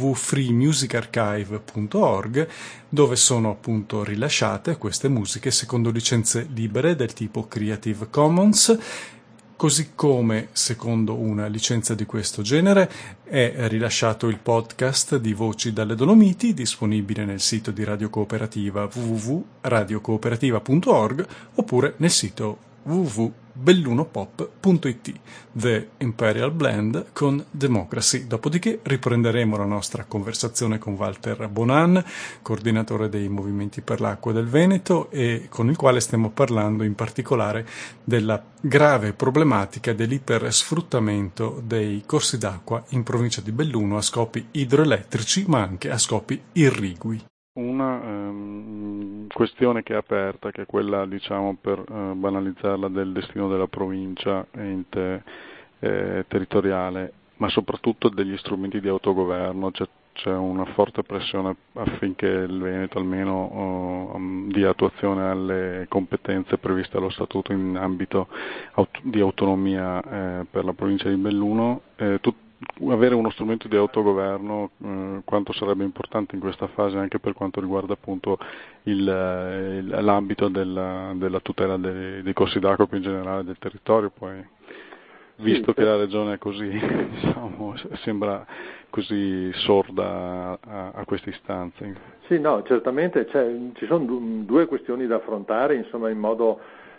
www.freemusicarchive.org, dove sono appunto rilasciate queste musiche secondo licenze libere del tipo Creative Commons. Così come, secondo una licenza di questo genere, è rilasciato il podcast di Voci dalle Dolomiti, disponibile nel sito di Radio Cooperativa www.radiocooperativa.org oppure nel sito www bellunopop.it, The Imperial Blend con Democracy. Dopodiché riprenderemo la nostra conversazione con Walter Bonan, coordinatore dei Movimenti per l'Acqua del Veneto, e con il quale stiamo parlando in particolare della grave problematica dell'ipersfruttamento dei corsi d'acqua in provincia di Belluno a scopi idroelettrici, ma anche a scopi irrigui. Una questione che è aperta, che è quella, diciamo, per banalizzarla, del destino della provincia ente territoriale, ma soprattutto degli strumenti di autogoverno. C'è una forte pressione affinché il Veneto almeno dia attuazione alle competenze previste dallo Statuto in ambito di autonomia per la provincia di Belluno. Avere uno strumento di autogoverno quanto sarebbe importante in questa fase, anche per quanto riguarda appunto l'ambito della tutela dei corsi d'acqua, più in generale del territorio. Poi, visto che la regione è così, diciamo, sembra così sorda a queste istanze. Sì, no, certamente ci sono due questioni da affrontare, insomma, in modo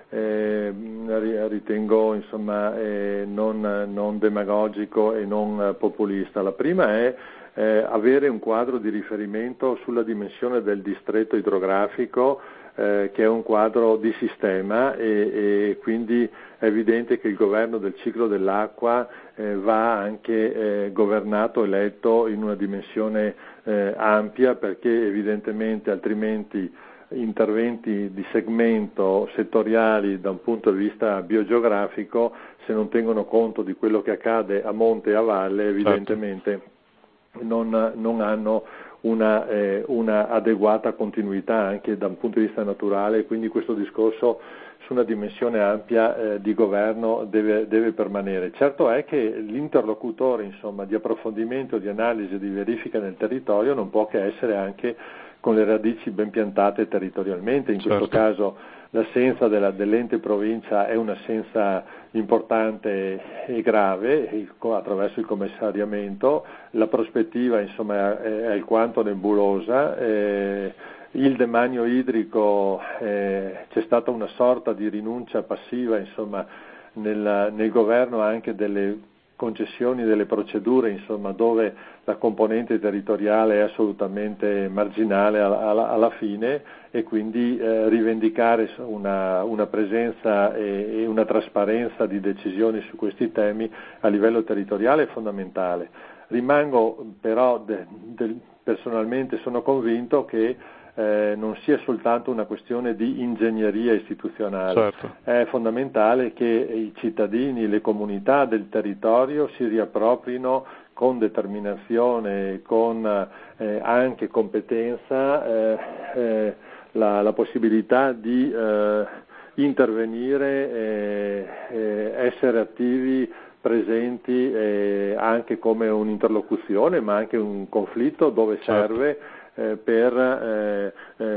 ritengo, insomma, non demagogico e non populista. La prima è avere un quadro di riferimento sulla dimensione del distretto idrografico, che è un quadro di sistema, e quindi è evidente che il governo del ciclo dell'acqua va anche governato e letto in una dimensione ampia, perché evidentemente altrimenti interventi di segmento settoriali da un punto di vista biogeografico, se non tengono conto di quello che accade a monte e a valle, evidentemente non hanno una adeguata continuità anche da un punto di vista naturale. Quindi questo discorso su una dimensione ampia di governo deve permanere. Certo è che l'interlocutore, insomma, di approfondimento, di analisi e di verifica nel territorio non può che essere anche con le radici ben piantate territorialmente. In questo caso l'assenza dell'ente provincia è un'assenza importante e grave attraverso il commissariamento. La prospettiva, insomma, è alquanto nebulosa. Il demanio idrico, c'è stata una sorta di rinuncia passiva, insomma, nel governo anche delle concessioni, delle procedure, insomma, dove la componente territoriale è assolutamente marginale alla fine, e quindi rivendicare una presenza e una trasparenza di decisioni su questi temi a livello territoriale è fondamentale. Rimango però personalmente sono convinto che non sia soltanto una questione di ingegneria istituzionale. Certo. È fondamentale che i cittadini, le comunità del territorio si riapproprino con determinazione, con anche competenza, la possibilità di intervenire, essere attivi, presenti, anche come un'interlocuzione, ma anche un conflitto dove serve, per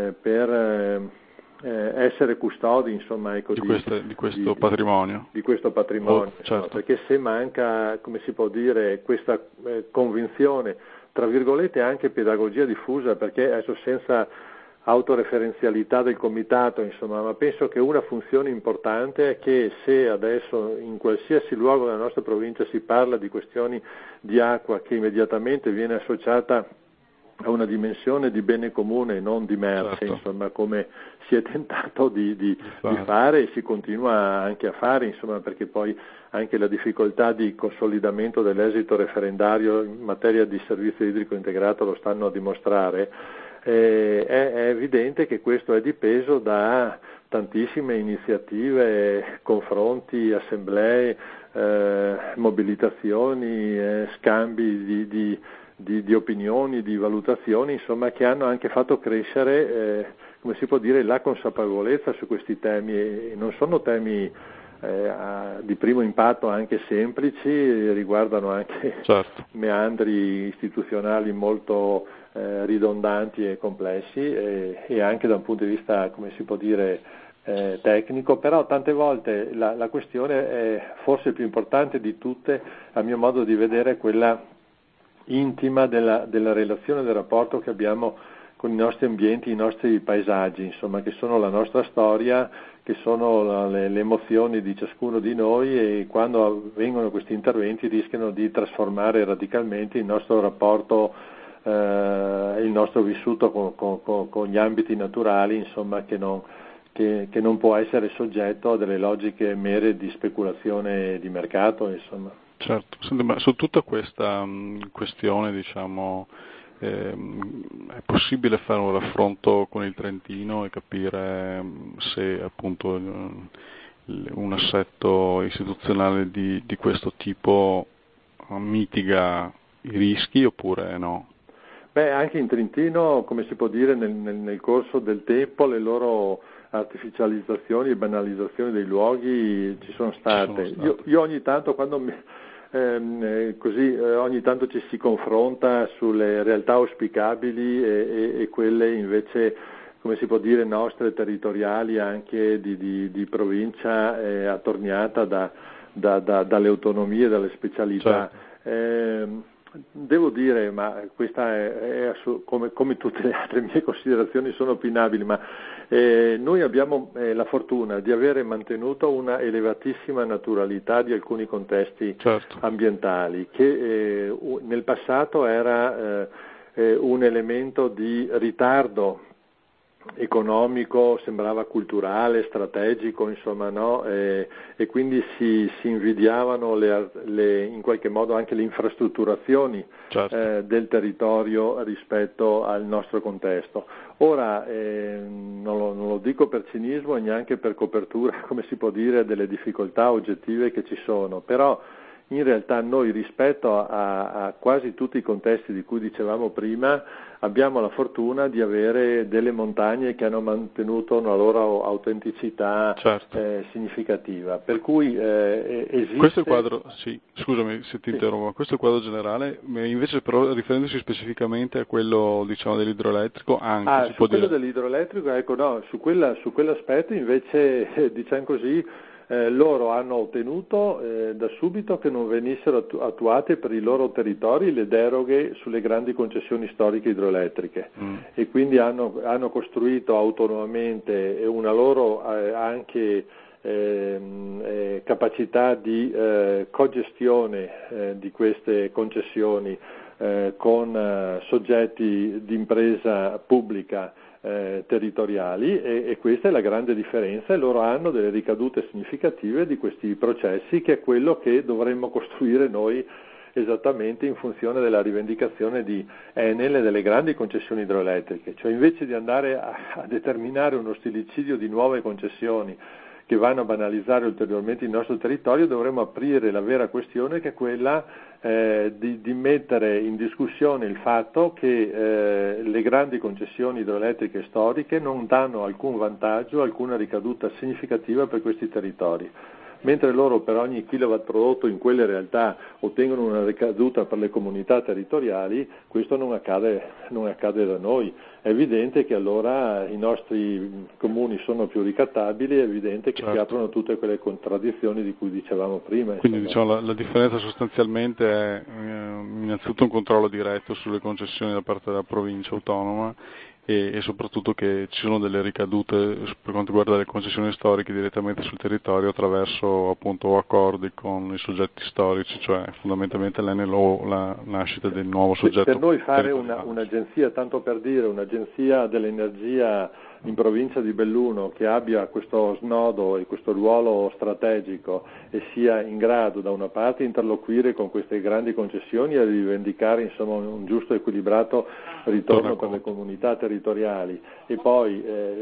essere custodi, insomma, ecco, di questo patrimonio. Di questo patrimonio, certo. No? Perché se manca, come si può dire, questa convinzione, tra virgolette anche pedagogia diffusa, perché adesso senza autoreferenzialità del comitato, insomma, ma penso che una funzione importante è che se adesso in qualsiasi luogo della nostra provincia si parla di questioni di acqua, che immediatamente viene associata a una dimensione di bene comune, non di merce, insomma, come si è tentato di fare e si continua anche a fare, insomma, perché poi anche la difficoltà di consolidamento dell'esito referendario in materia di servizio idrico integrato lo stanno a dimostrare. È evidente che questo è dipeso da tantissime iniziative, confronti, assemblee, mobilitazioni, scambi di opinioni, di valutazioni, insomma, che hanno anche fatto crescere, come si può dire, la consapevolezza su questi temi, e non sono temi di primo impatto anche semplici, riguardano anche meandri istituzionali molto ridondanti e complessi, e anche da un punto di vista, come si può dire, tecnico, però tante volte la questione è forse più importante di tutte, a mio modo di vedere, quella intima della relazione, del rapporto che abbiamo con i nostri ambienti, i nostri paesaggi, insomma, che sono la nostra storia, che sono le emozioni di ciascuno di noi, e quando avvengono questi interventi rischiano di trasformare radicalmente il nostro rapporto, il nostro vissuto con gli ambiti naturali, insomma, che non può essere soggetto a delle logiche mere di speculazione di mercato, insomma. Certo. Senti, ma su tutta questa questione, diciamo, è possibile fare un raffronto con il Trentino e capire se appunto un assetto istituzionale di questo tipo mitiga i rischi oppure no? Beh, anche in Trentino, come si può dire, nel corso del tempo le loro artificializzazioni e banalizzazioni dei luoghi ci sono state. Io ogni tanto, quando ogni tanto ci si confronta sulle realtà auspicabili e quelle invece, come si può dire, nostre, territoriali, anche di provincia, attorniata dalle autonomie e dalle specialità. Certo. Devo dire, ma questa è come tutte le altre mie considerazioni sono opinabili, ma noi abbiamo la fortuna di avere mantenuto una elevatissima naturalità di alcuni contesti ambientali, che nel passato era un elemento di ritardo economico, sembrava culturale, strategico, insomma, no? E quindi si invidiavano in qualche modo anche le infrastrutturazioni del territorio rispetto al nostro contesto. Ora non lo dico per cinismo e neanche per copertura, come si può dire, delle difficoltà oggettive che ci sono, però in realtà noi, rispetto a quasi tutti i contesti di cui dicevamo prima, abbiamo la fortuna di avere delle montagne che hanno mantenuto una loro autenticità significativa. Per cui esiste... Questo è il quadro, sì, scusami se ti interrompo, questo è il quadro generale, invece però riferendosi specificamente a quello, diciamo, dell'idroelettrico anche. Su quello dell'idroelettrico, ecco, no, su quell'aspetto invece, diciamo così, loro hanno ottenuto da subito che non venissero attuate per i loro territori le deroghe sulle grandi concessioni storiche idroelettriche e quindi hanno costruito autonomamente una loro anche capacità di cogestione di queste concessioni con soggetti di impresa pubblica territoriali, e questa è la grande differenza, e loro hanno delle ricadute significative di questi processi, che è quello che dovremmo costruire noi esattamente in funzione della rivendicazione di Enel e delle grandi concessioni idroelettriche. Cioè, invece di andare a determinare uno stillicidio di nuove concessioni che vanno a banalizzare ulteriormente il nostro territorio, dovremmo aprire la vera questione, che è quella di mettere in discussione il fatto che le grandi concessioni idroelettriche storiche non danno alcun vantaggio, alcuna ricaduta significativa per questi territori, mentre loro per ogni kilowatt prodotto in quelle realtà ottengono una ricaduta per le comunità territoriali. Questo non accade da noi. È evidente che allora i nostri comuni sono più ricattabili, è evidente che si aprono tutte quelle contraddizioni di cui dicevamo prima. Quindi diciamo, la differenza sostanzialmente è innanzitutto un controllo diretto sulle concessioni da parte della provincia autonoma, e soprattutto che ci sono delle ricadute per quanto riguarda le concessioni storiche direttamente sul territorio attraverso appunto accordi con i soggetti storici, cioè fondamentalmente la nascita del nuovo soggetto. Per noi fare un'agenzia, tanto per dire, un'agenzia dell'energia in provincia di Belluno che abbia questo snodo e questo ruolo strategico e sia in grado da una parte interloquire con queste grandi concessioni e rivendicare, insomma, un giusto e equilibrato ritorno per le comunità territoriali, e poi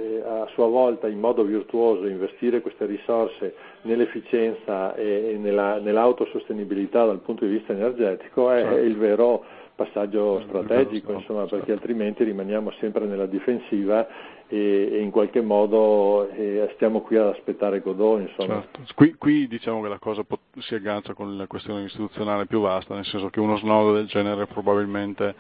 a sua volta in modo virtuoso investire queste risorse nell'efficienza e nell'autosostenibilità dal punto di vista energetico è il vero passaggio strategico, insomma, perché altrimenti rimaniamo sempre nella difensiva e in qualche modo stiamo qui ad aspettare Godot, insomma. Qui diciamo che la cosa si aggancia con la questione istituzionale più vasta, nel senso che uno snodo del genere probabilmente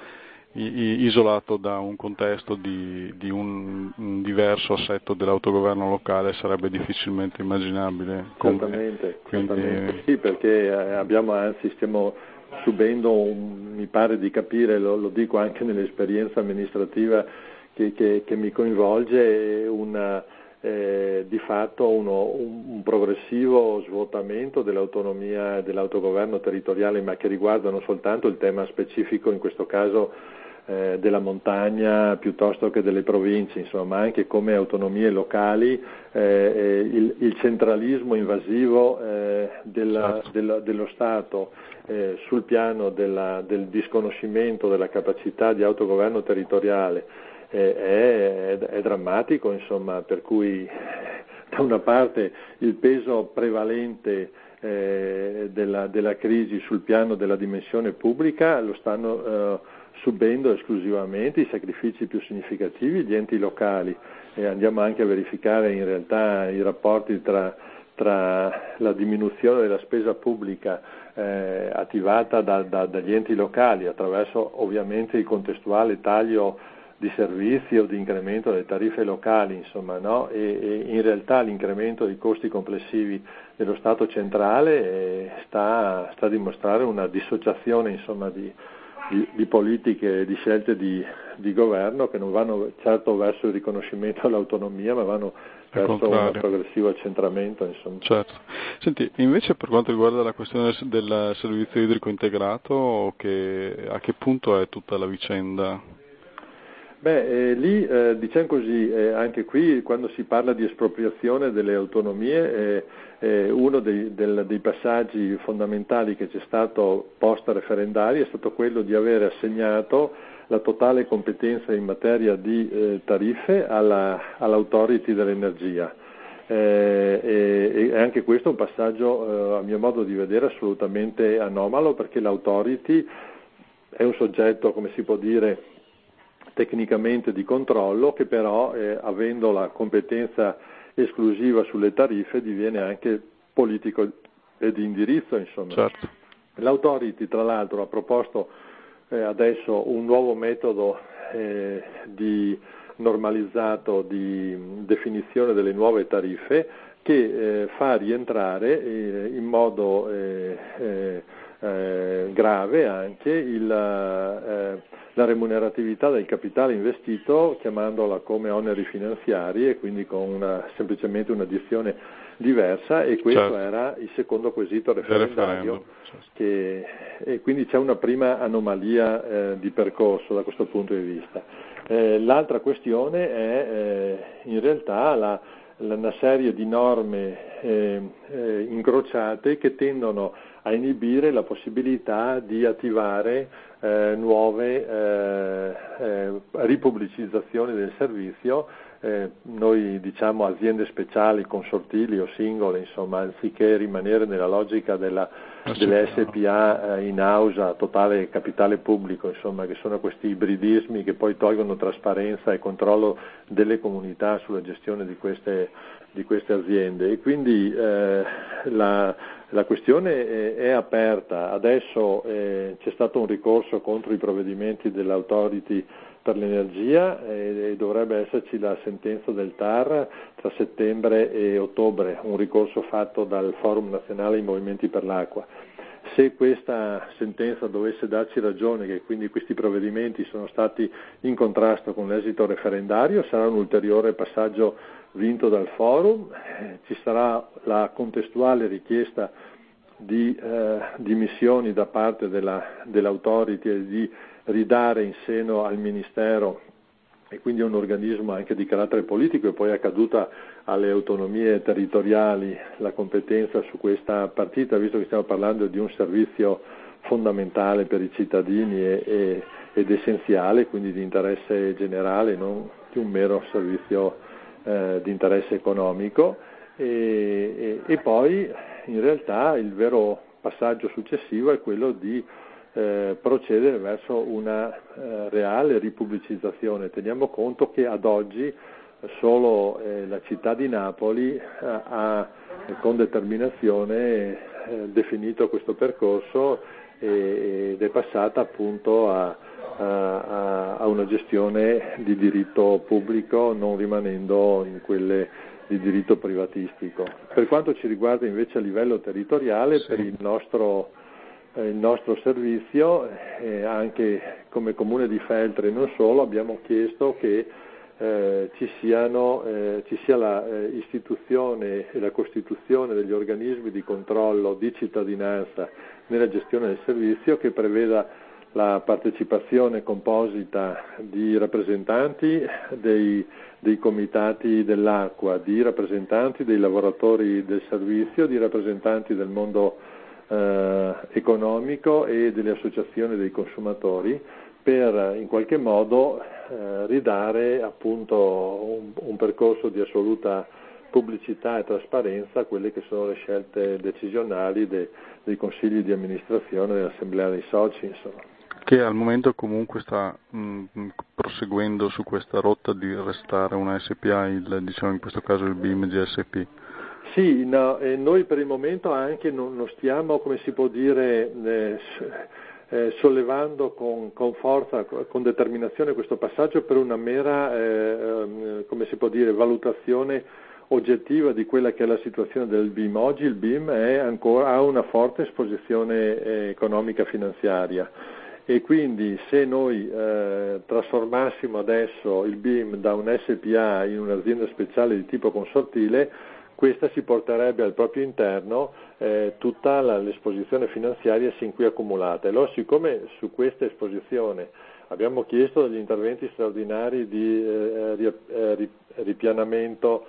isolato da un contesto di un diverso assetto dell'autogoverno locale sarebbe difficilmente immaginabile. Certamente. Sì, perché stiamo subendo, mi pare di capire, lo dico anche nell'esperienza amministrativa che mi coinvolge di fatto un progressivo svuotamento dell'autonomia e dell'autogoverno territoriale, ma che riguarda non soltanto il tema specifico, in questo caso della montagna piuttosto che delle province, insomma, ma anche come autonomie locali, il centralismo invasivo dello Stato sul piano del disconoscimento della capacità di autogoverno territoriale è drammatico, insomma, per cui da una parte il peso prevalente della crisi sul piano della dimensione pubblica lo stanno subendo esclusivamente i sacrifici più significativi gli enti locali, e andiamo anche a verificare in realtà i rapporti tra la diminuzione della spesa pubblica attivata dagli enti locali attraverso ovviamente il contestuale taglio di servizi o di incremento delle tariffe locali, insomma, no? E in realtà l'incremento dei costi complessivi dello Stato centrale sta a dimostrare una dissociazione, insomma, di politiche e di scelte di governo che non vanno certo verso il riconoscimento dell'autonomia, ma vanno verso un progressivo accentramento, insomma. Certo. Senti, invece per quanto riguarda la questione del servizio idrico integrato, a che punto è tutta la vicenda? Lì diciamo così, anche qui quando si parla di espropriazione delle autonomie, uno dei passaggi fondamentali che c'è stato post referendari è stato quello di avere assegnato la totale competenza in materia di tariffe all'Authority dell'energia. E anche questo è un passaggio a mio modo di vedere assolutamente anomalo, perché l'Authority è un soggetto, come si può dire, tecnicamente di controllo, che però avendo la competenza esclusiva sulle tariffe diviene anche politico e di indirizzo, insomma. Certo. L'Authority tra l'altro ha proposto adesso un nuovo metodo di normalizzato di definizione delle nuove tariffe che fa rientrare in modo grave anche la remuneratività del capitale investito, chiamandola come oneri finanziari e quindi con semplicemente un'addizione diversa, e questo era il secondo quesito referendario, e quindi c'è una prima anomalia di percorso da questo punto di vista. L'altra questione è in realtà una serie di norme incrociate che tendono a inibire la possibilità di attivare nuove ripubblicizzazioni del servizio. Noi diciamo aziende speciali, consortili o singole, insomma, anziché rimanere nella logica delle SPA in house a totale capitale pubblico, insomma, che sono questi ibridismi che poi tolgono trasparenza e controllo delle comunità sulla gestione di queste aziende, e quindi la questione è aperta. Adesso c'è stato un ricorso contro i provvedimenti dell'Authority per l'energia e dovrebbe esserci la sentenza del TAR tra settembre e ottobre, un ricorso fatto dal Forum Nazionale dei Movimenti per l'Acqua. Se questa sentenza dovesse darci ragione, che quindi questi provvedimenti sono stati in contrasto con l'esito referendario, sarà un ulteriore passaggio vinto dal Forum, ci sarà la contestuale richiesta di dimissioni da parte dell'Authority e di ridare in seno al Ministero, e quindi un organismo anche di carattere politico, e poi è caduta alle autonomie territoriali la competenza su questa partita, visto che stiamo parlando di un servizio fondamentale per i cittadini ed essenziale, quindi di interesse generale, non di un mero servizio di interesse economico. E poi in realtà il vero passaggio successivo è quello di procedere verso una reale ripubblicizzazione. Teniamo conto che ad oggi solo la città di Napoli ha con determinazione definito questo percorso ed è passata appunto a una gestione di diritto pubblico, non rimanendo in quelle di diritto privatistico. Per quanto ci riguarda invece a livello territoriale, per il nostro servizio, anche come Comune di Feltre e non solo, abbiamo chiesto che ci sia la istituzione e la costituzione degli organismi di controllo di cittadinanza nella gestione del servizio, che preveda la partecipazione composita di rappresentanti dei comitati dell'acqua, di rappresentanti dei lavoratori del servizio, di rappresentanti del mondo economico e delle associazioni dei consumatori, per in qualche modo ridare appunto un percorso di assoluta pubblicità e trasparenza a quelle che sono le scelte decisionali dei consigli di amministrazione dell'assemblea dei soci, insomma. Che al momento comunque sta proseguendo su questa rotta di restare una SPA, diciamo in questo caso il BIM GSP. Sì, no, noi per il momento anche non stiamo, come si può dire, sollevando con forza, con determinazione questo passaggio per una mera, come si può dire, valutazione oggettiva di quella che è la situazione del BIM. Oggi il BIM ha una forte esposizione economica finanziaria, e quindi se noi trasformassimo adesso il BIM da un SPA in un'azienda speciale di tipo consortile, questa si porterebbe al proprio interno tutta l'esposizione finanziaria sin qui accumulata. E allora, siccome su questa esposizione abbiamo chiesto degli interventi straordinari di ripianamento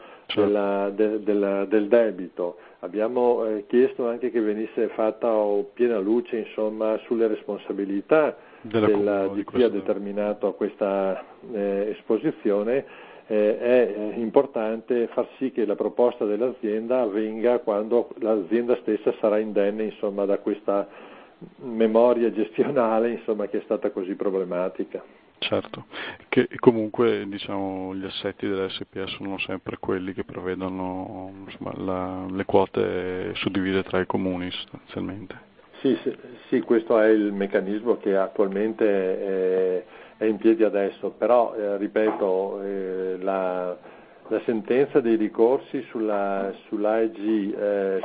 del debito, abbiamo chiesto anche che venisse fatta piena luce, insomma, sulle responsabilità di chi ha determinato questa esposizione. È importante far sì che la proposta dell'azienda avvenga quando l'azienda stessa sarà indenne, insomma, da questa memoria gestionale, insomma, che è stata così problematica. Certo, che comunque diciamo gli assetti dell'SPA sono sempre quelli che prevedono, insomma, le quote suddivise tra i comuni sostanzialmente. Sì, questo è il meccanismo che attualmente è in piedi adesso, però ripeto, la sentenza dei ricorsi sull'AEG,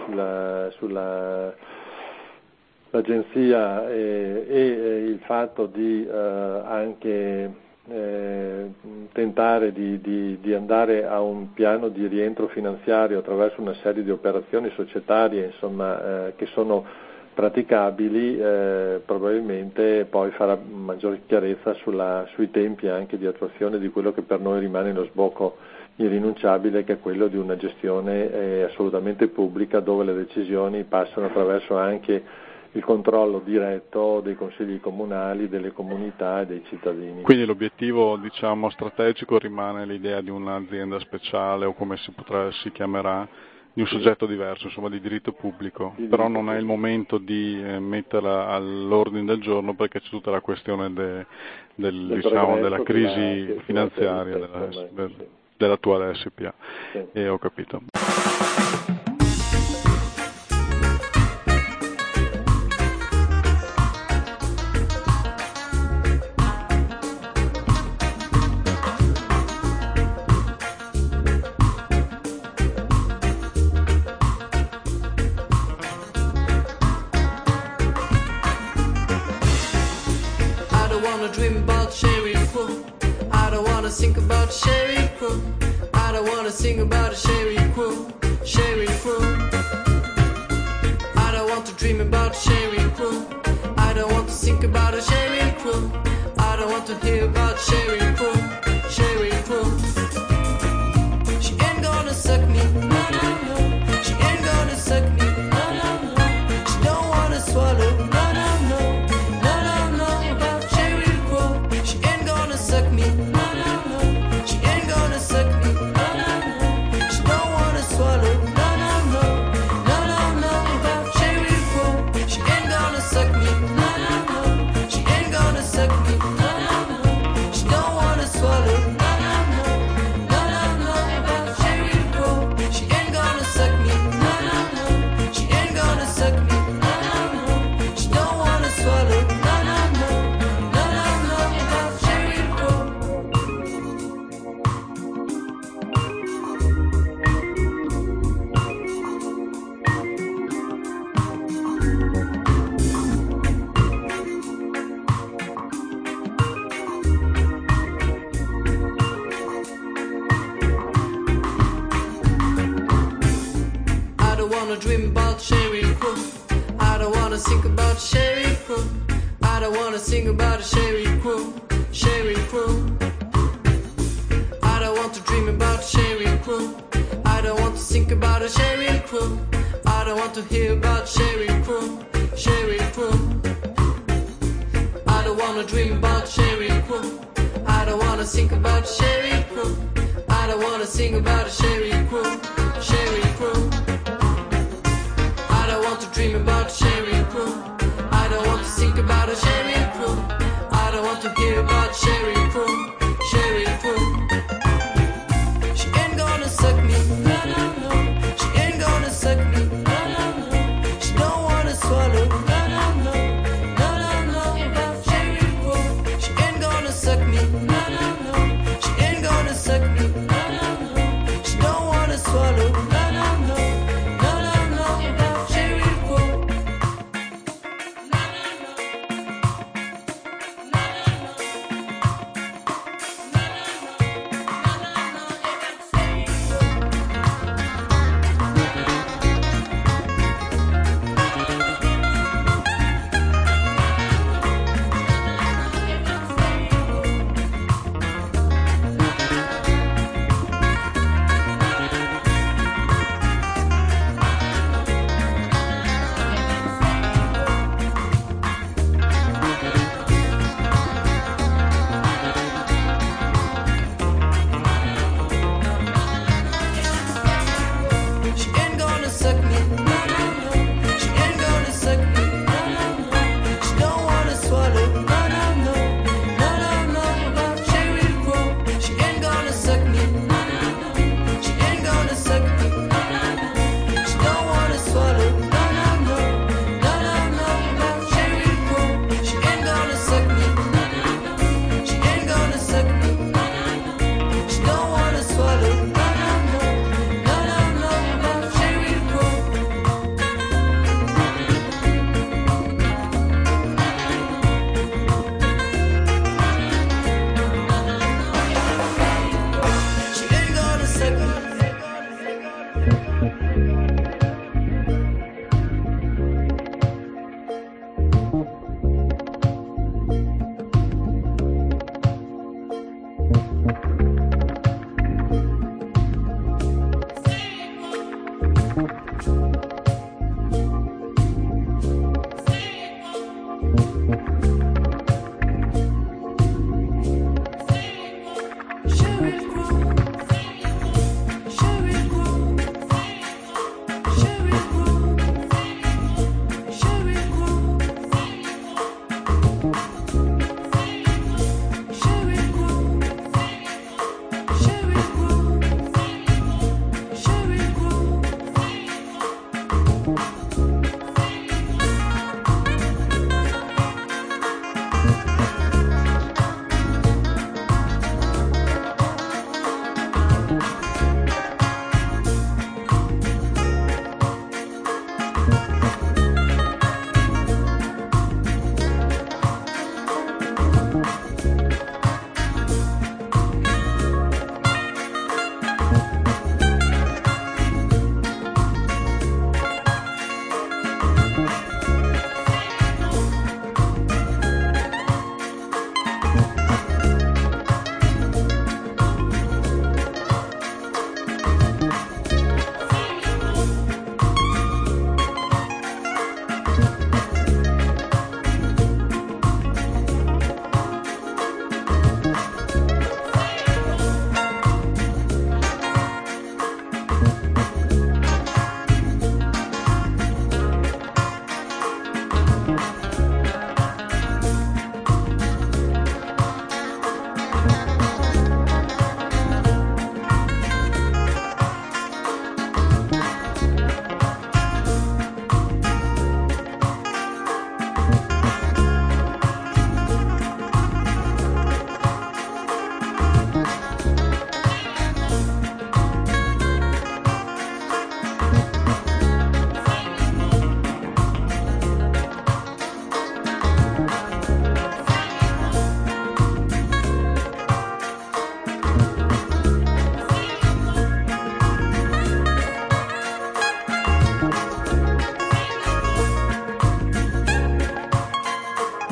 sull'agenzia e il fatto di anche tentare di andare a un piano di rientro finanziario attraverso una serie di operazioni societarie, insomma, che sono praticabili, probabilmente poi farà maggiore chiarezza sui tempi anche di attuazione di quello che per noi rimane lo sbocco irrinunciabile, che è quello di una gestione assolutamente pubblica, dove le decisioni passano attraverso anche il controllo diretto dei consigli comunali, delle comunità e dei cittadini. Quindi l'obiettivo, diciamo, strategico rimane l'idea di un'azienda speciale, o come si chiamerà, di un soggetto diverso, insomma, di diritto pubblico, però non è il momento di metterla all'ordine del giorno, perché c'è tutta la questione della crisi finanziaria dell'attuale SPA. Sì. E ho capito. Think about Sherry Crew. I don't wanna sing about a Sherry Crew, Sherry Crew. I don't want to dream about Sherry Crew. I don't want to think about a Sherry Crew. I don't want to hear about Sherry Crew, Sherry Crew. She ain't gonna suck me, no, no, no. She ain't gonna suck me, no, no, no. She don't wanna swallow, no, no, no, no, no, no. About Sherry Crew, she ain't gonna suck me, no. Suck me, no, no, no. She ain't gonna suck me, no, no, no. She don't wanna swallow. don't wanna think about Sherry Crew. I don't wanna think about a Sherry Crew. Sherry Crew. I don't want to dream about Sherry Crew. I don't want to think about a Sherry Crew. I don't want to hear about Sherry Crew. Sherry Crew. I don't wanna dream about Sherry Crew. I don't wanna think about Sherry Crew. I don't wanna think about a Sherry Crew. Sherry Crew. I don't want to dream about Sherry Crew. I don't want to think about a Sherry Crew. I don't want to hear about Sherry Crew. Sherry Crew. She ain't gonna suck me. No, no, no. She ain't gonna suck me. No, no, no. She don't wanna swallow. No, no, no. No, no, no. Sherry Crew. She ain't gonna suck me. No, no, no. She ain't gonna suck me. No, no, no. She don't wanna swallow. No, no, no. No, no, no. Sherry Crew. No, no, no. No, no, no.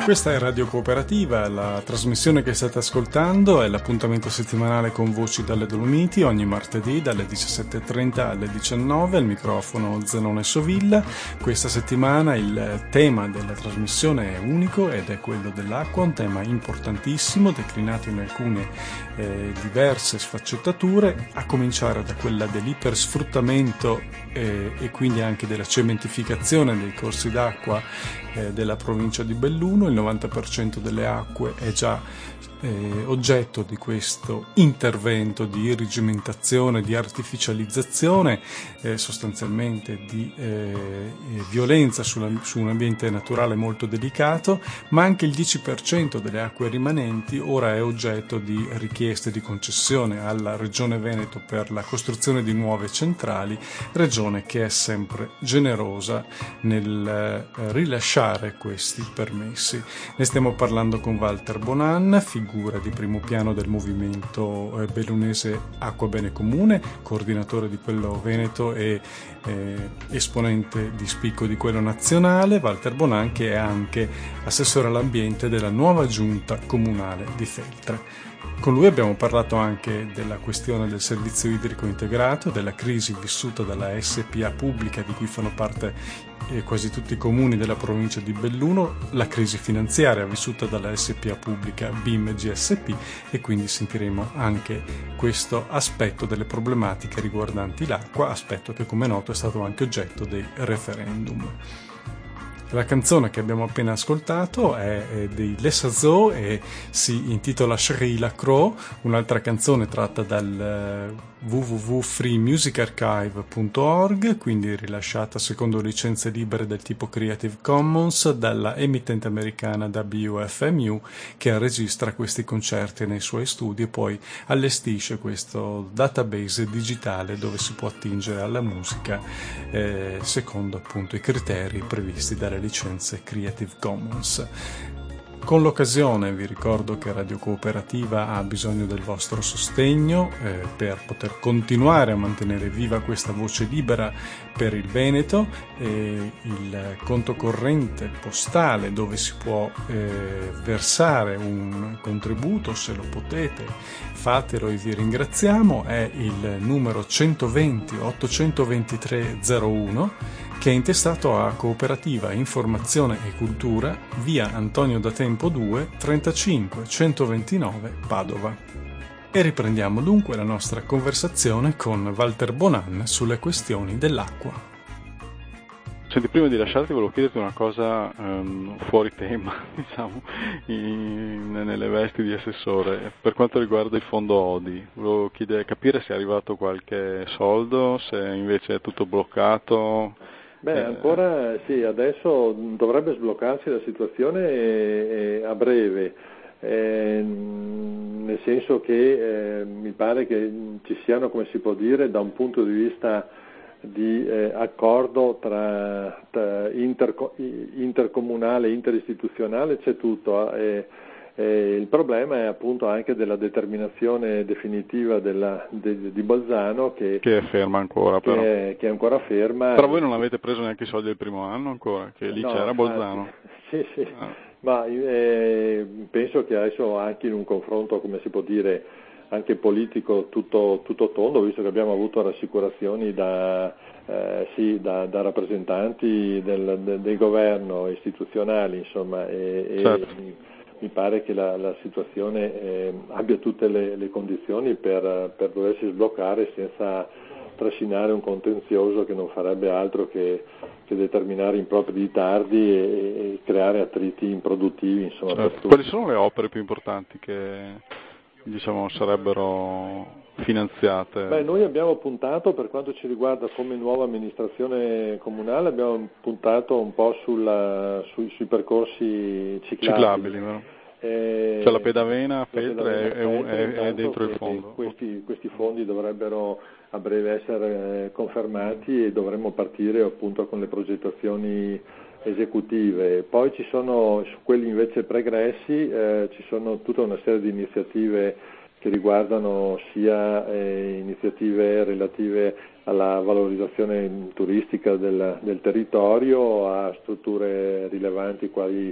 Questa è Radio Cooperativa, la trasmissione che state ascoltando è l'appuntamento settimanale con Voci dalle Dolomiti, ogni martedì dalle 17.30 alle 19, al microfono Zenone Sovilla. Questa settimana il tema della trasmissione è unico ed è quello dell'acqua, un tema importantissimo, declinato in alcune diverse sfaccettature, a cominciare da quella dell'ipersfruttamento e quindi anche della cementificazione dei corsi d'acqua della provincia di Belluno. Il 90% delle acque è già oggetto di questo intervento di irrigimentazione, di artificializzazione, sostanzialmente di violenza su un ambiente naturale molto delicato, ma anche il 10% delle acque rimanenti ora è oggetto di richieste di concessione alla Regione Veneto per la costruzione di nuove centrali, regione che è sempre generosa nel rilasciare questi permessi. Ne stiamo parlando con Walter Bonan, figura di primo piano del movimento bellunese Acqua Bene Comune, coordinatore di quello veneto e esponente di spicco di quello nazionale. Walter Bonan, che è anche assessore all'ambiente della nuova giunta comunale di Feltre. Con lui abbiamo parlato anche della questione del servizio idrico integrato, della crisi vissuta dalla SPA pubblica di cui fanno parte quasi tutti i comuni della provincia di Belluno, la crisi finanziaria vissuta dalla SPA pubblica BIM GSP, e quindi sentiremo anche questo aspetto delle problematiche riguardanti l'acqua, aspetto che come noto è stato anche oggetto dei referendum. La canzone che abbiamo appena ascoltato è dei Les Azos e si intitola Cherie la Croix, un'altra canzone tratta dal www.freemusicarchive.org, quindi rilasciata secondo licenze libere del tipo Creative Commons dalla emittente americana WFMU, che registra questi concerti nei suoi studi e poi allestisce questo database digitale dove si può attingere alla musica secondo appunto i criteri previsti dalle licenze Creative Commons. Con l'occasione vi ricordo che Radio Cooperativa ha bisogno del vostro sostegno per poter continuare a mantenere viva questa voce libera per il Veneto. Il conto corrente postale dove si può versare un contributo, se lo potete, fatelo e vi ringraziamo, è il numero 120 823 01, che è intestato a Cooperativa Informazione e Cultura, via Antonio da Tempo 2, 35 129 Padova. E riprendiamo dunque la nostra conversazione con Walter Bonan sulle questioni dell'acqua. Senti, prima di lasciarti volevo chiederti una cosa fuori tema, diciamo, nelle vesti di assessore. Per quanto riguarda il fondo ODI, volevo capire se è arrivato qualche soldo, se invece è tutto bloccato. Beh, ancora sì, adesso dovrebbe sbloccarsi la situazione a breve, nel senso che mi pare che ci siano, come si può dire, da un punto di vista di accordo tra intercomunale, interistituzionale, c'è tutto. Il problema è appunto anche della determinazione definitiva di Bolzano che è ferma ancora, però. Che è ancora ferma. Però voi non avete preso neanche i soldi del primo anno ancora, che lì no, c'era Bolzano. Sì. Ma penso che adesso anche in un confronto, come si può dire, anche politico tutto tondo, visto che abbiamo avuto rassicurazioni da rappresentanti del governo istituzionali, insomma, certo. Mi pare che la situazione abbia tutte le condizioni per doversi sbloccare senza trascinare un contenzioso che non farebbe altro che determinare impropri ritardi e creare attriti improduttivi, insomma. Certo. Quali sono le opere più importanti che sarebbero finanziate? Beh, noi abbiamo puntato, per quanto ci riguarda come nuova amministrazione comunale, abbiamo puntato un po' sui percorsi ciclabili. No? Cioè la Pedavena, Feltre è dentro il fondo. Questi fondi dovrebbero a breve essere confermati e dovremmo partire appunto con le progettazioni esecutive. Poi ci sono, su quelli invece pregressi, ci sono tutta una serie di iniziative che riguardano sia iniziative relative alla valorizzazione turistica del territorio, a strutture rilevanti quali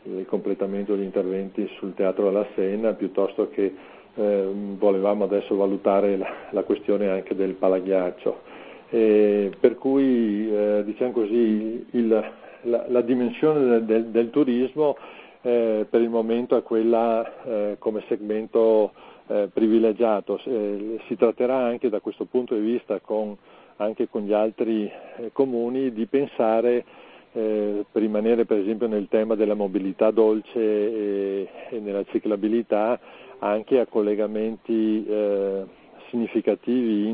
il completamento degli interventi sul Teatro della Senna, piuttosto che volevamo adesso valutare la questione anche del palaghiaccio. Per cui diciamo così la dimensione del turismo per il momento è quella come segmento privilegiato. Si tratterà anche da questo punto di vista anche con gli altri comuni di pensare per rimanere per esempio nel tema della mobilità dolce e nella ciclabilità anche a collegamenti significativi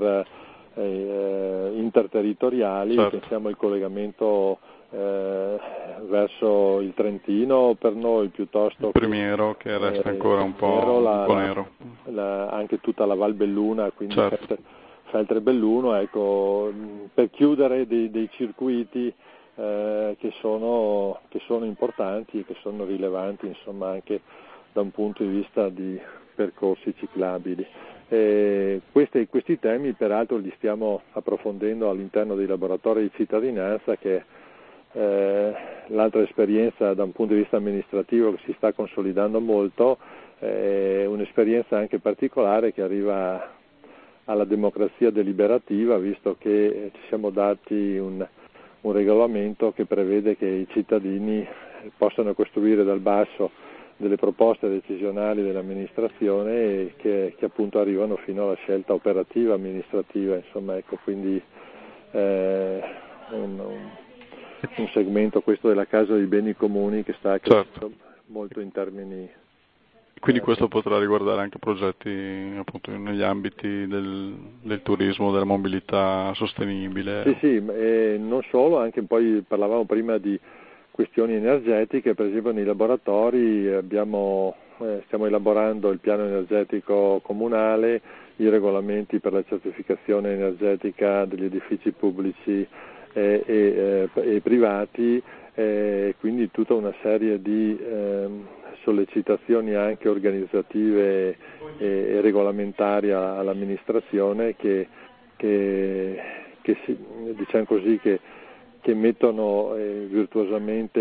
interterritoriali. Certo. Pensiamo al collegamento verso il Trentino per noi, piuttosto il Primiero che resta ancora un po' nero, anche tutta la Val Belluna, quindi certo. Feltre Belluno, ecco, per chiudere dei circuiti che sono importanti e che sono rilevanti, insomma, anche da un punto di vista di percorsi ciclabili. Questi temi peraltro li stiamo approfondendo all'interno dei laboratori di cittadinanza, che l'altra esperienza da un punto di vista amministrativo che si sta consolidando molto, è un'esperienza anche particolare che arriva alla democrazia deliberativa, visto che ci siamo dati un regolamento che prevede che i cittadini possano costruire dal basso delle proposte decisionali dell'amministrazione e che appunto arrivano fino alla scelta operativa amministrativa, insomma, ecco, quindi un segmento questo della Casa dei Beni Comuni che sta crescendo, certo, molto in termini. Quindi questo potrà riguardare anche progetti appunto negli ambiti del turismo, della mobilità sostenibile. Sì, e non solo, anche poi parlavamo prima di questioni energetiche, per esempio nei laboratori stiamo elaborando il piano energetico comunale, i regolamenti per la certificazione energetica degli edifici pubblici e privati, quindi tutta una serie di sollecitazioni anche organizzative e regolamentari all'amministrazione che diciamo così che mettono virtuosamente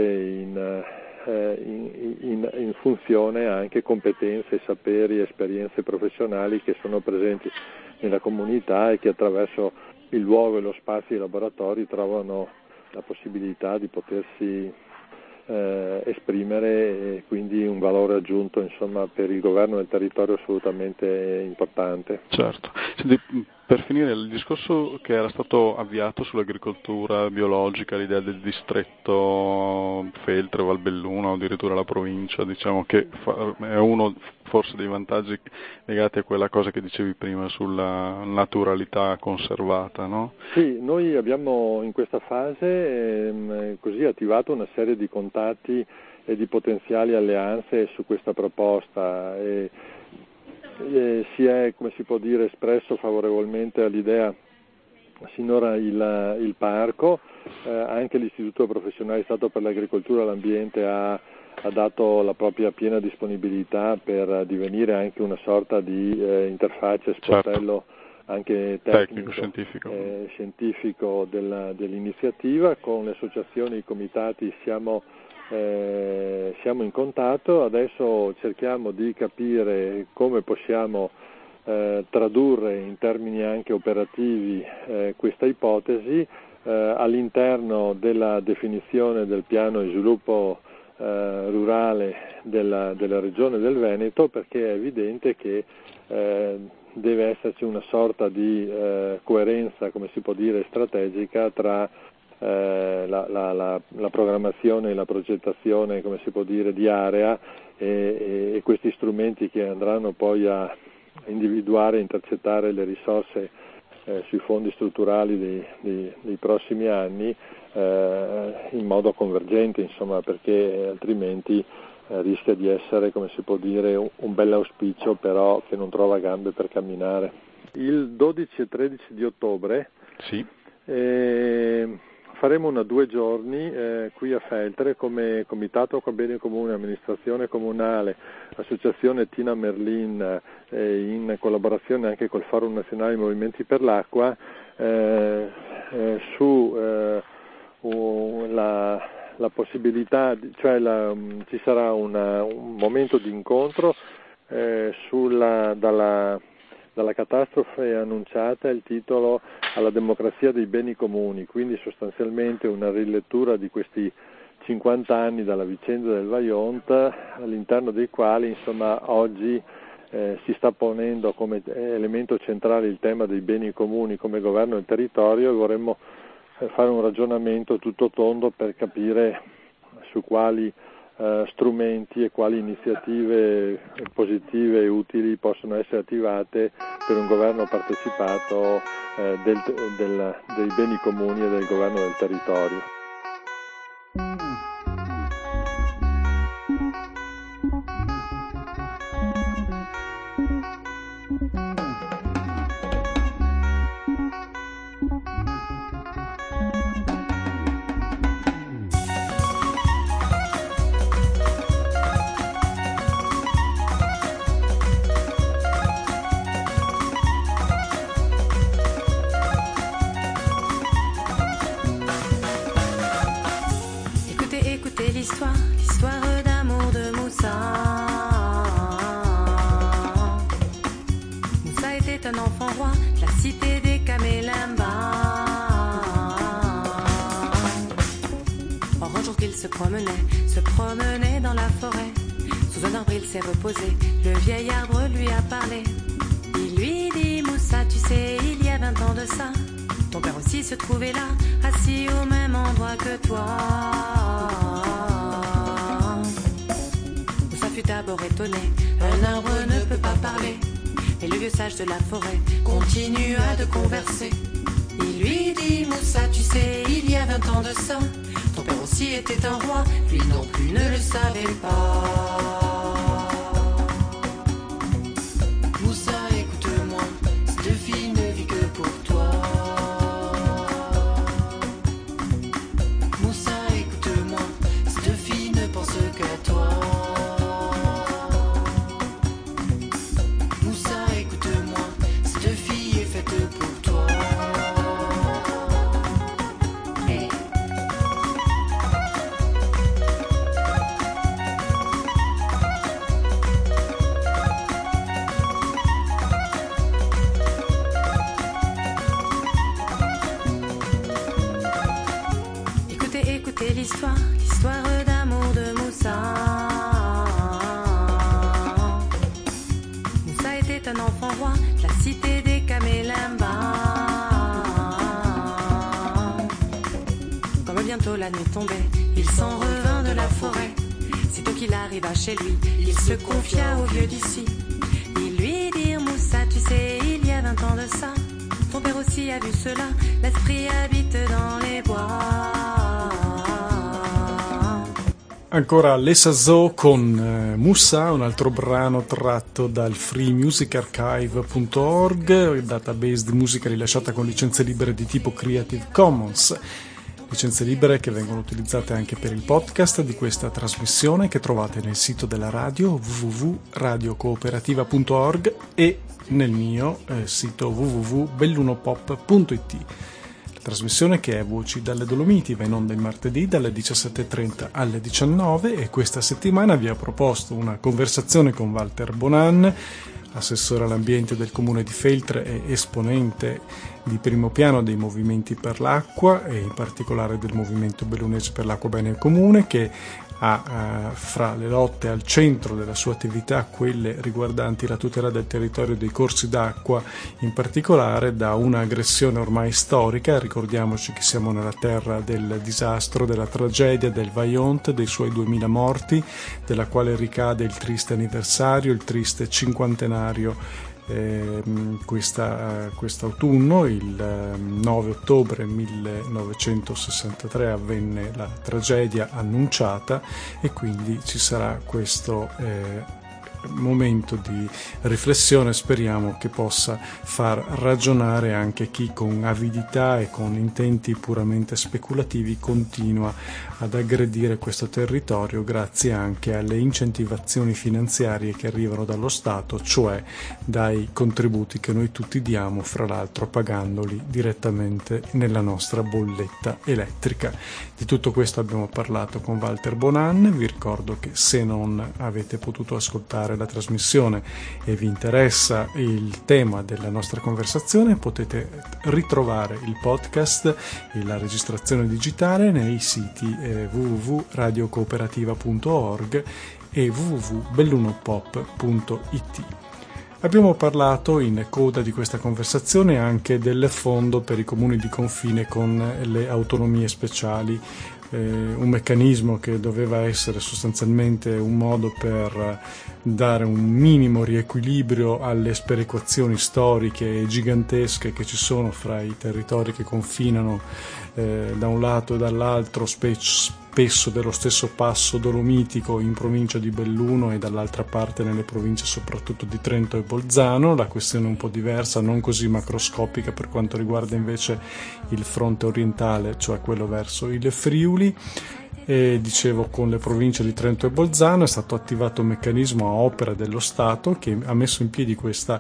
in funzione anche competenze, saperi, esperienze professionali che sono presenti nella comunità e che attraverso il luogo e lo spazio dei laboratori trovano la possibilità di potersi esprimere, e quindi un valore aggiunto, insomma, per il governo del territorio assolutamente importante. Certo. Per finire, il discorso che era stato avviato sull'agricoltura biologica, l'idea del distretto Feltre, Valbelluna o addirittura la provincia, diciamo che è uno forse dei vantaggi legati a quella cosa che dicevi prima sulla naturalità conservata, no? Sì, noi abbiamo in questa fase così attivato una serie di contatti e di potenziali alleanze su questa proposta. Si è, come si può dire, espresso favorevolmente all'idea sinora il parco, anche l'Istituto Professionale di Stato per l'Agricoltura e l'Ambiente ha dato la propria piena disponibilità per divenire anche una sorta di interfaccia, sportello, certo, anche scientifico dell'iniziativa. Con le associazioni e i comitati siamo in contatto, adesso cerchiamo di capire come possiamo tradurre in termini anche operativi questa ipotesi all'interno della definizione del piano di sviluppo rurale della Regione del Veneto, perché è evidente che deve esserci una sorta di coerenza, come si può dire, strategica tra la programmazione e la progettazione, come si può dire, di area e questi strumenti che andranno poi a individuare e intercettare le risorse sui fondi strutturali dei prossimi anni in modo convergente, insomma, perché altrimenti rischia di essere, come si può dire, un bel auspicio però che non trova gambe per camminare. Il 12 e 13 di ottobre sì. Faremo 2 giorni qui a Feltre come Comitato Acqua Bene Comune, Amministrazione Comunale, Associazione Tina Merlin, in collaborazione anche col Forum Nazionale dei Movimenti per l'Acqua, su la la possibilità, ci sarà un momento di incontro dalla catastrofe annunciata, il titolo alla democrazia dei beni comuni, quindi sostanzialmente una rilettura di questi 50 anni dalla vicenda del Vajont, all'interno dei quali insomma oggi si sta ponendo come elemento centrale il tema dei beni comuni come governo del territorio, e vorremmo fare un ragionamento tutto tondo per capire su quali strumenti e quali iniziative positive e utili possono essere attivate per un governo partecipato dei beni comuni e del governo del territorio. L'histoire d'amour de Moussa. Moussa était un enfant roi de la cité des Kamelemba. Or un jour qu'il se promenait dans la forêt. Sous un arbre il s'est reposé, le vieil arbre lui a parlé. Il lui dit: Moussa, tu sais, il y a 20 ans de ça, ton père aussi se trouvait là, assis au même endroit que toi. Fut d'abord étonné, un arbre ne peut pas parler, mais le vieux sage de la forêt continua de converser. Il lui dit: Moussa, tu sais, il y a 20 ans de ça, ton père aussi était un roi, lui non plus ne le savait pas. Moussa, écoute-moi, cette fille ne vit que pour toi. Moussa, écoute-moi, cette fille ne pense qu'à toi. L'histoire d'amour de Moussa. Moussa était un enfant roi de la cité des Kamelemba. Comme bientôt la nuit tombait, il s'en revint de la forêt. Sitôt qu'il arriva chez lui, il se confia au vieux d'ici. Il lui dit: Moussa, tu sais, il y a 20 ans de ça, ton père aussi a vu cela, l'esprit habite dans les bois. Ancora Lesa Zo con Moussa, un altro brano tratto dal freemusicarchive.org, database di musica rilasciata con licenze libere di tipo Creative Commons. Licenze libere che vengono utilizzate anche per il podcast di questa trasmissione, che trovate nel sito della radio www.radiocooperativa.org e nel mio sito www.bellunopop.it. Trasmissione che è Voci dalle Dolomiti, va in onda il martedì dalle 17.30 alle 19, e questa settimana vi ho proposto una conversazione con Walter Bonan, assessore all'ambiente del comune di Feltre e esponente di primo piano dei movimenti per l'acqua, e in particolare del movimento bellunese per l'acqua bene comune, che ha fra le lotte al centro della sua attività quelle riguardanti la tutela del territorio dei corsi d'acqua, in particolare da un'aggressione ormai storica. Ricordiamoci che siamo nella terra del disastro, della tragedia del Vajont, dei suoi 2000 morti, della quale ricade il triste anniversario, il triste cinquantenario quest'autunno. Il 9 ottobre 1963 avvenne la tragedia annunciata, e quindi ci sarà questo momento di riflessione speriamo che possa far ragionare anche chi con avidità e con intenti puramente speculativi continua ad aggredire questo territorio grazie anche alle incentivazioni finanziarie che arrivano dallo Stato, cioè dai contributi che noi tutti diamo, fra l'altro pagandoli direttamente nella nostra bolletta elettrica. Di tutto questo abbiamo parlato con Walter Bonan. Vi ricordo che se non avete potuto ascoltare la trasmissione e vi interessa il tema della nostra conversazione, potete ritrovare il podcast e la registrazione digitale nei siti www.radiocooperativa.org e www.bellunopop.it. Abbiamo parlato in coda di questa conversazione anche del fondo per i comuni di confine con le autonomie speciali, un meccanismo che doveva essere sostanzialmente un modo per dare un minimo riequilibrio alle sperequazioni storiche gigantesche che ci sono fra i territori che confinano da un lato e dall'altro, spesso dello stesso passo dolomitico in provincia di Belluno e dall'altra parte nelle province soprattutto di Trento e Bolzano. La questione è un po' diversa, non così macroscopica per quanto riguarda invece il fronte orientale, cioè quello verso il Friuli. E dicevo, con le province di Trento e Bolzano è stato attivato un meccanismo a opera dello Stato che ha messo in piedi questa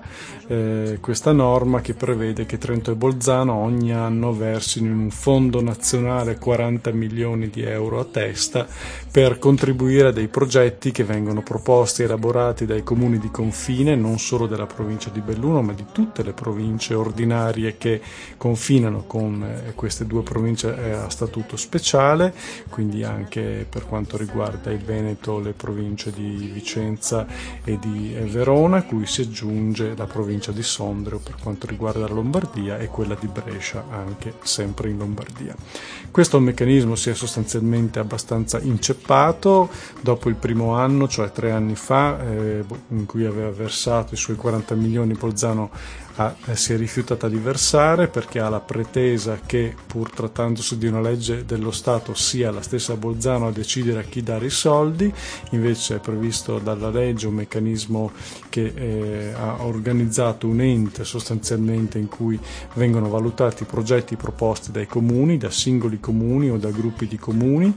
norma che prevede che Trento e Bolzano ogni anno versino in un fondo nazionale 40 milioni di euro a testa per contribuire a dei progetti che vengono proposti e elaborati dai comuni di confine, non solo della provincia di Belluno ma di tutte le province ordinarie che confinano con queste due province a statuto speciale, quindi anche per quanto riguarda il Veneto, le province di Vicenza e di Verona, a cui si aggiunge la provincia di Sondrio per quanto riguarda la Lombardia e quella di Brescia, anche sempre in Lombardia. Questo meccanismo si è sostanzialmente abbastanza inceppato. Dopo il primo anno, cioè 3 anni fa, in cui aveva versato i suoi 40 milioni, Bolzano si è rifiutata di versare perché ha la pretesa che, pur trattandosi di una legge dello Stato, sia la stessa Bolzano a decidere a chi dare i soldi. Invece è previsto dalla legge un meccanismo che ha organizzato un ente sostanzialmente in cui vengono valutati progetti proposti dai comuni, da singoli comuni o da gruppi di comuni,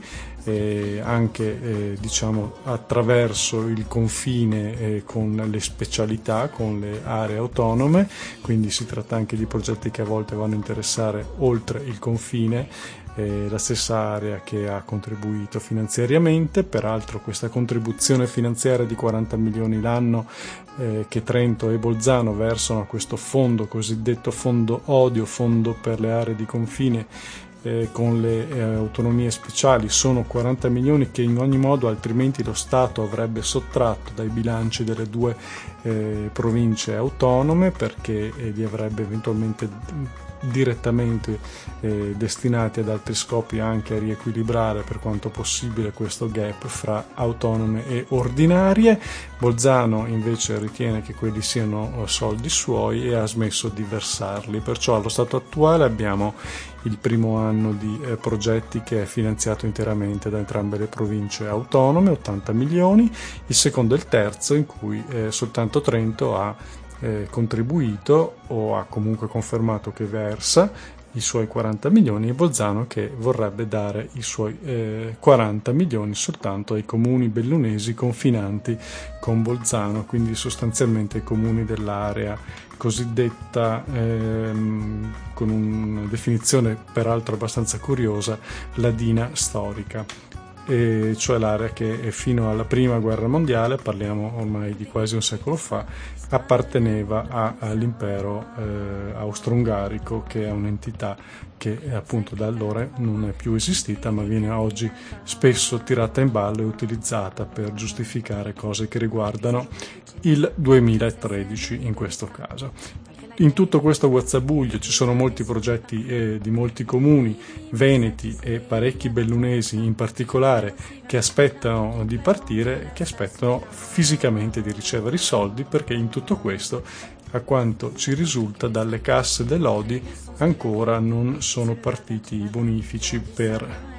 anche attraverso il confine con le specialità, con le aree autonome, quindi si tratta anche di progetti che a volte vanno a interessare oltre il confine la stessa area che ha contribuito finanziariamente. Peraltro questa contribuzione finanziaria di 40 milioni l'anno che Trento e Bolzano versano a questo fondo, cosiddetto fondo odio, fondo per le aree di confine con le autonomie speciali, sono 40 milioni che in ogni modo altrimenti lo Stato avrebbe sottratto dai bilanci delle due province autonome, perché li avrebbe eventualmente direttamente destinati ad altri scopi, anche a riequilibrare per quanto possibile questo gap fra autonome e ordinarie. Bolzano invece ritiene che quelli siano soldi suoi e ha smesso di versarli, perciò allo stato attuale abbiamo il primo anno di progetti che è finanziato interamente da entrambe le province autonome, 80 milioni, il secondo e il terzo in cui soltanto Trento ha contribuito o ha comunque confermato che versa i suoi 40 milioni e Bolzano che vorrebbe dare i suoi 40 milioni soltanto ai comuni bellunesi confinanti con Bolzano, quindi sostanzialmente i comuni dell'area cosiddetta, con una definizione peraltro abbastanza curiosa, ladina storica, cioè l'area che fino alla prima guerra mondiale, parliamo ormai di quasi un secolo fa, apparteneva all'impero austro-ungarico, che è un'entità che appunto da allora non è più esistita, ma viene oggi spesso tirata in ballo e utilizzata per giustificare cose che riguardano il 2013 in questo caso. In tutto questo guazzabuglio ci sono molti progetti di molti comuni veneti e parecchi bellunesi in particolare che aspettano di partire, che aspettano fisicamente di ricevere i soldi, perché in tutto questo, a quanto ci risulta dalle casse dell'Odi, ancora non sono partiti i bonifici per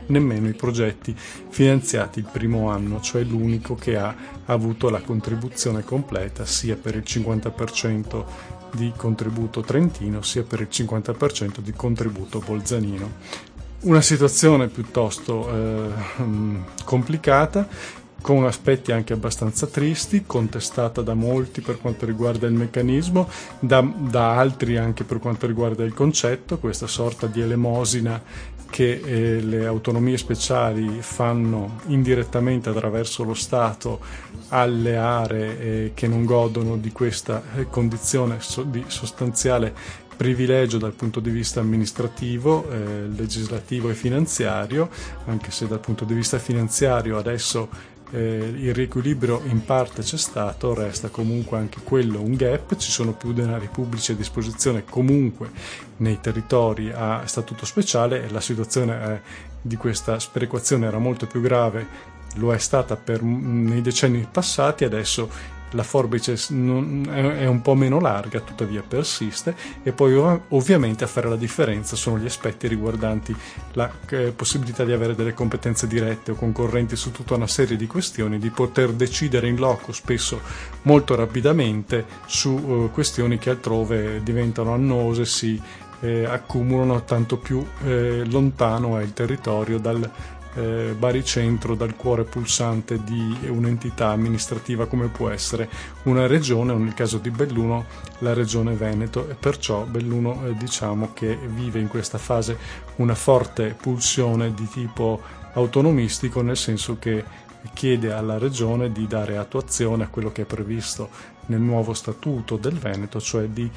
nemmeno i progetti finanziati il primo anno, cioè l'unico che ha avuto la contribuzione completa sia per il 50% di contributo trentino sia per il 50% di contributo bolzanino. Una situazione piuttosto complicata, con aspetti anche abbastanza tristi, contestata da molti per quanto riguarda il meccanismo, da altri anche per quanto riguarda il concetto, questa sorta di elemosina che le autonomie speciali fanno indirettamente attraverso lo Stato alle aree che non godono di questa condizione di sostanziale privilegio dal punto di vista amministrativo, legislativo e finanziario, anche se dal punto di vista finanziario adesso il riequilibrio in parte c'è stato, resta comunque anche quello un gap, ci sono più denari pubblici a disposizione comunque nei territori a statuto speciale e la situazione di questa sperequazione era molto più grave, lo è stata nei decenni passati, adesso la forbice è un po' meno larga, tuttavia persiste, e poi ovviamente a fare la differenza sono gli aspetti riguardanti la possibilità di avere delle competenze dirette o concorrenti su tutta una serie di questioni, di poter decidere in loco, spesso molto rapidamente, su questioni che altrove diventano annose, si accumulano, tanto più lontano è il territorio dal baricentro, dal cuore pulsante di un'entità amministrativa come può essere una regione, o nel caso di Belluno la regione Veneto, e perciò Belluno diciamo che vive in questa fase una forte pulsione di tipo autonomistico, nel senso che chiede alla regione di dare attuazione a quello che è previsto nel nuovo statuto del Veneto, cioè di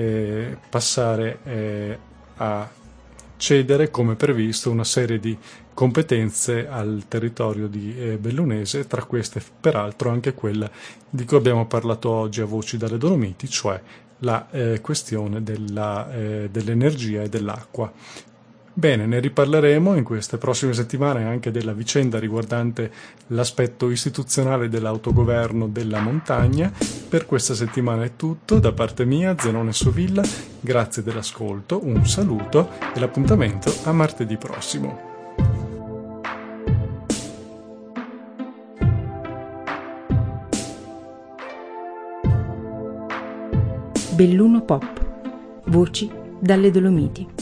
passare a cedere come previsto una serie di competenze al territorio di bellunese, tra queste peraltro anche quella di cui abbiamo parlato oggi a Voci dalle Dolomiti, cioè la questione dell'energia e dell'acqua. Bene, ne riparleremo in queste prossime settimane anche della vicenda riguardante l'aspetto istituzionale dell'autogoverno della montagna. Per questa settimana è tutto, da parte mia, Zenone Sovilla, grazie dell'ascolto, un saluto e l'appuntamento a martedì prossimo. Belluno Pop. Voci dalle Dolomiti.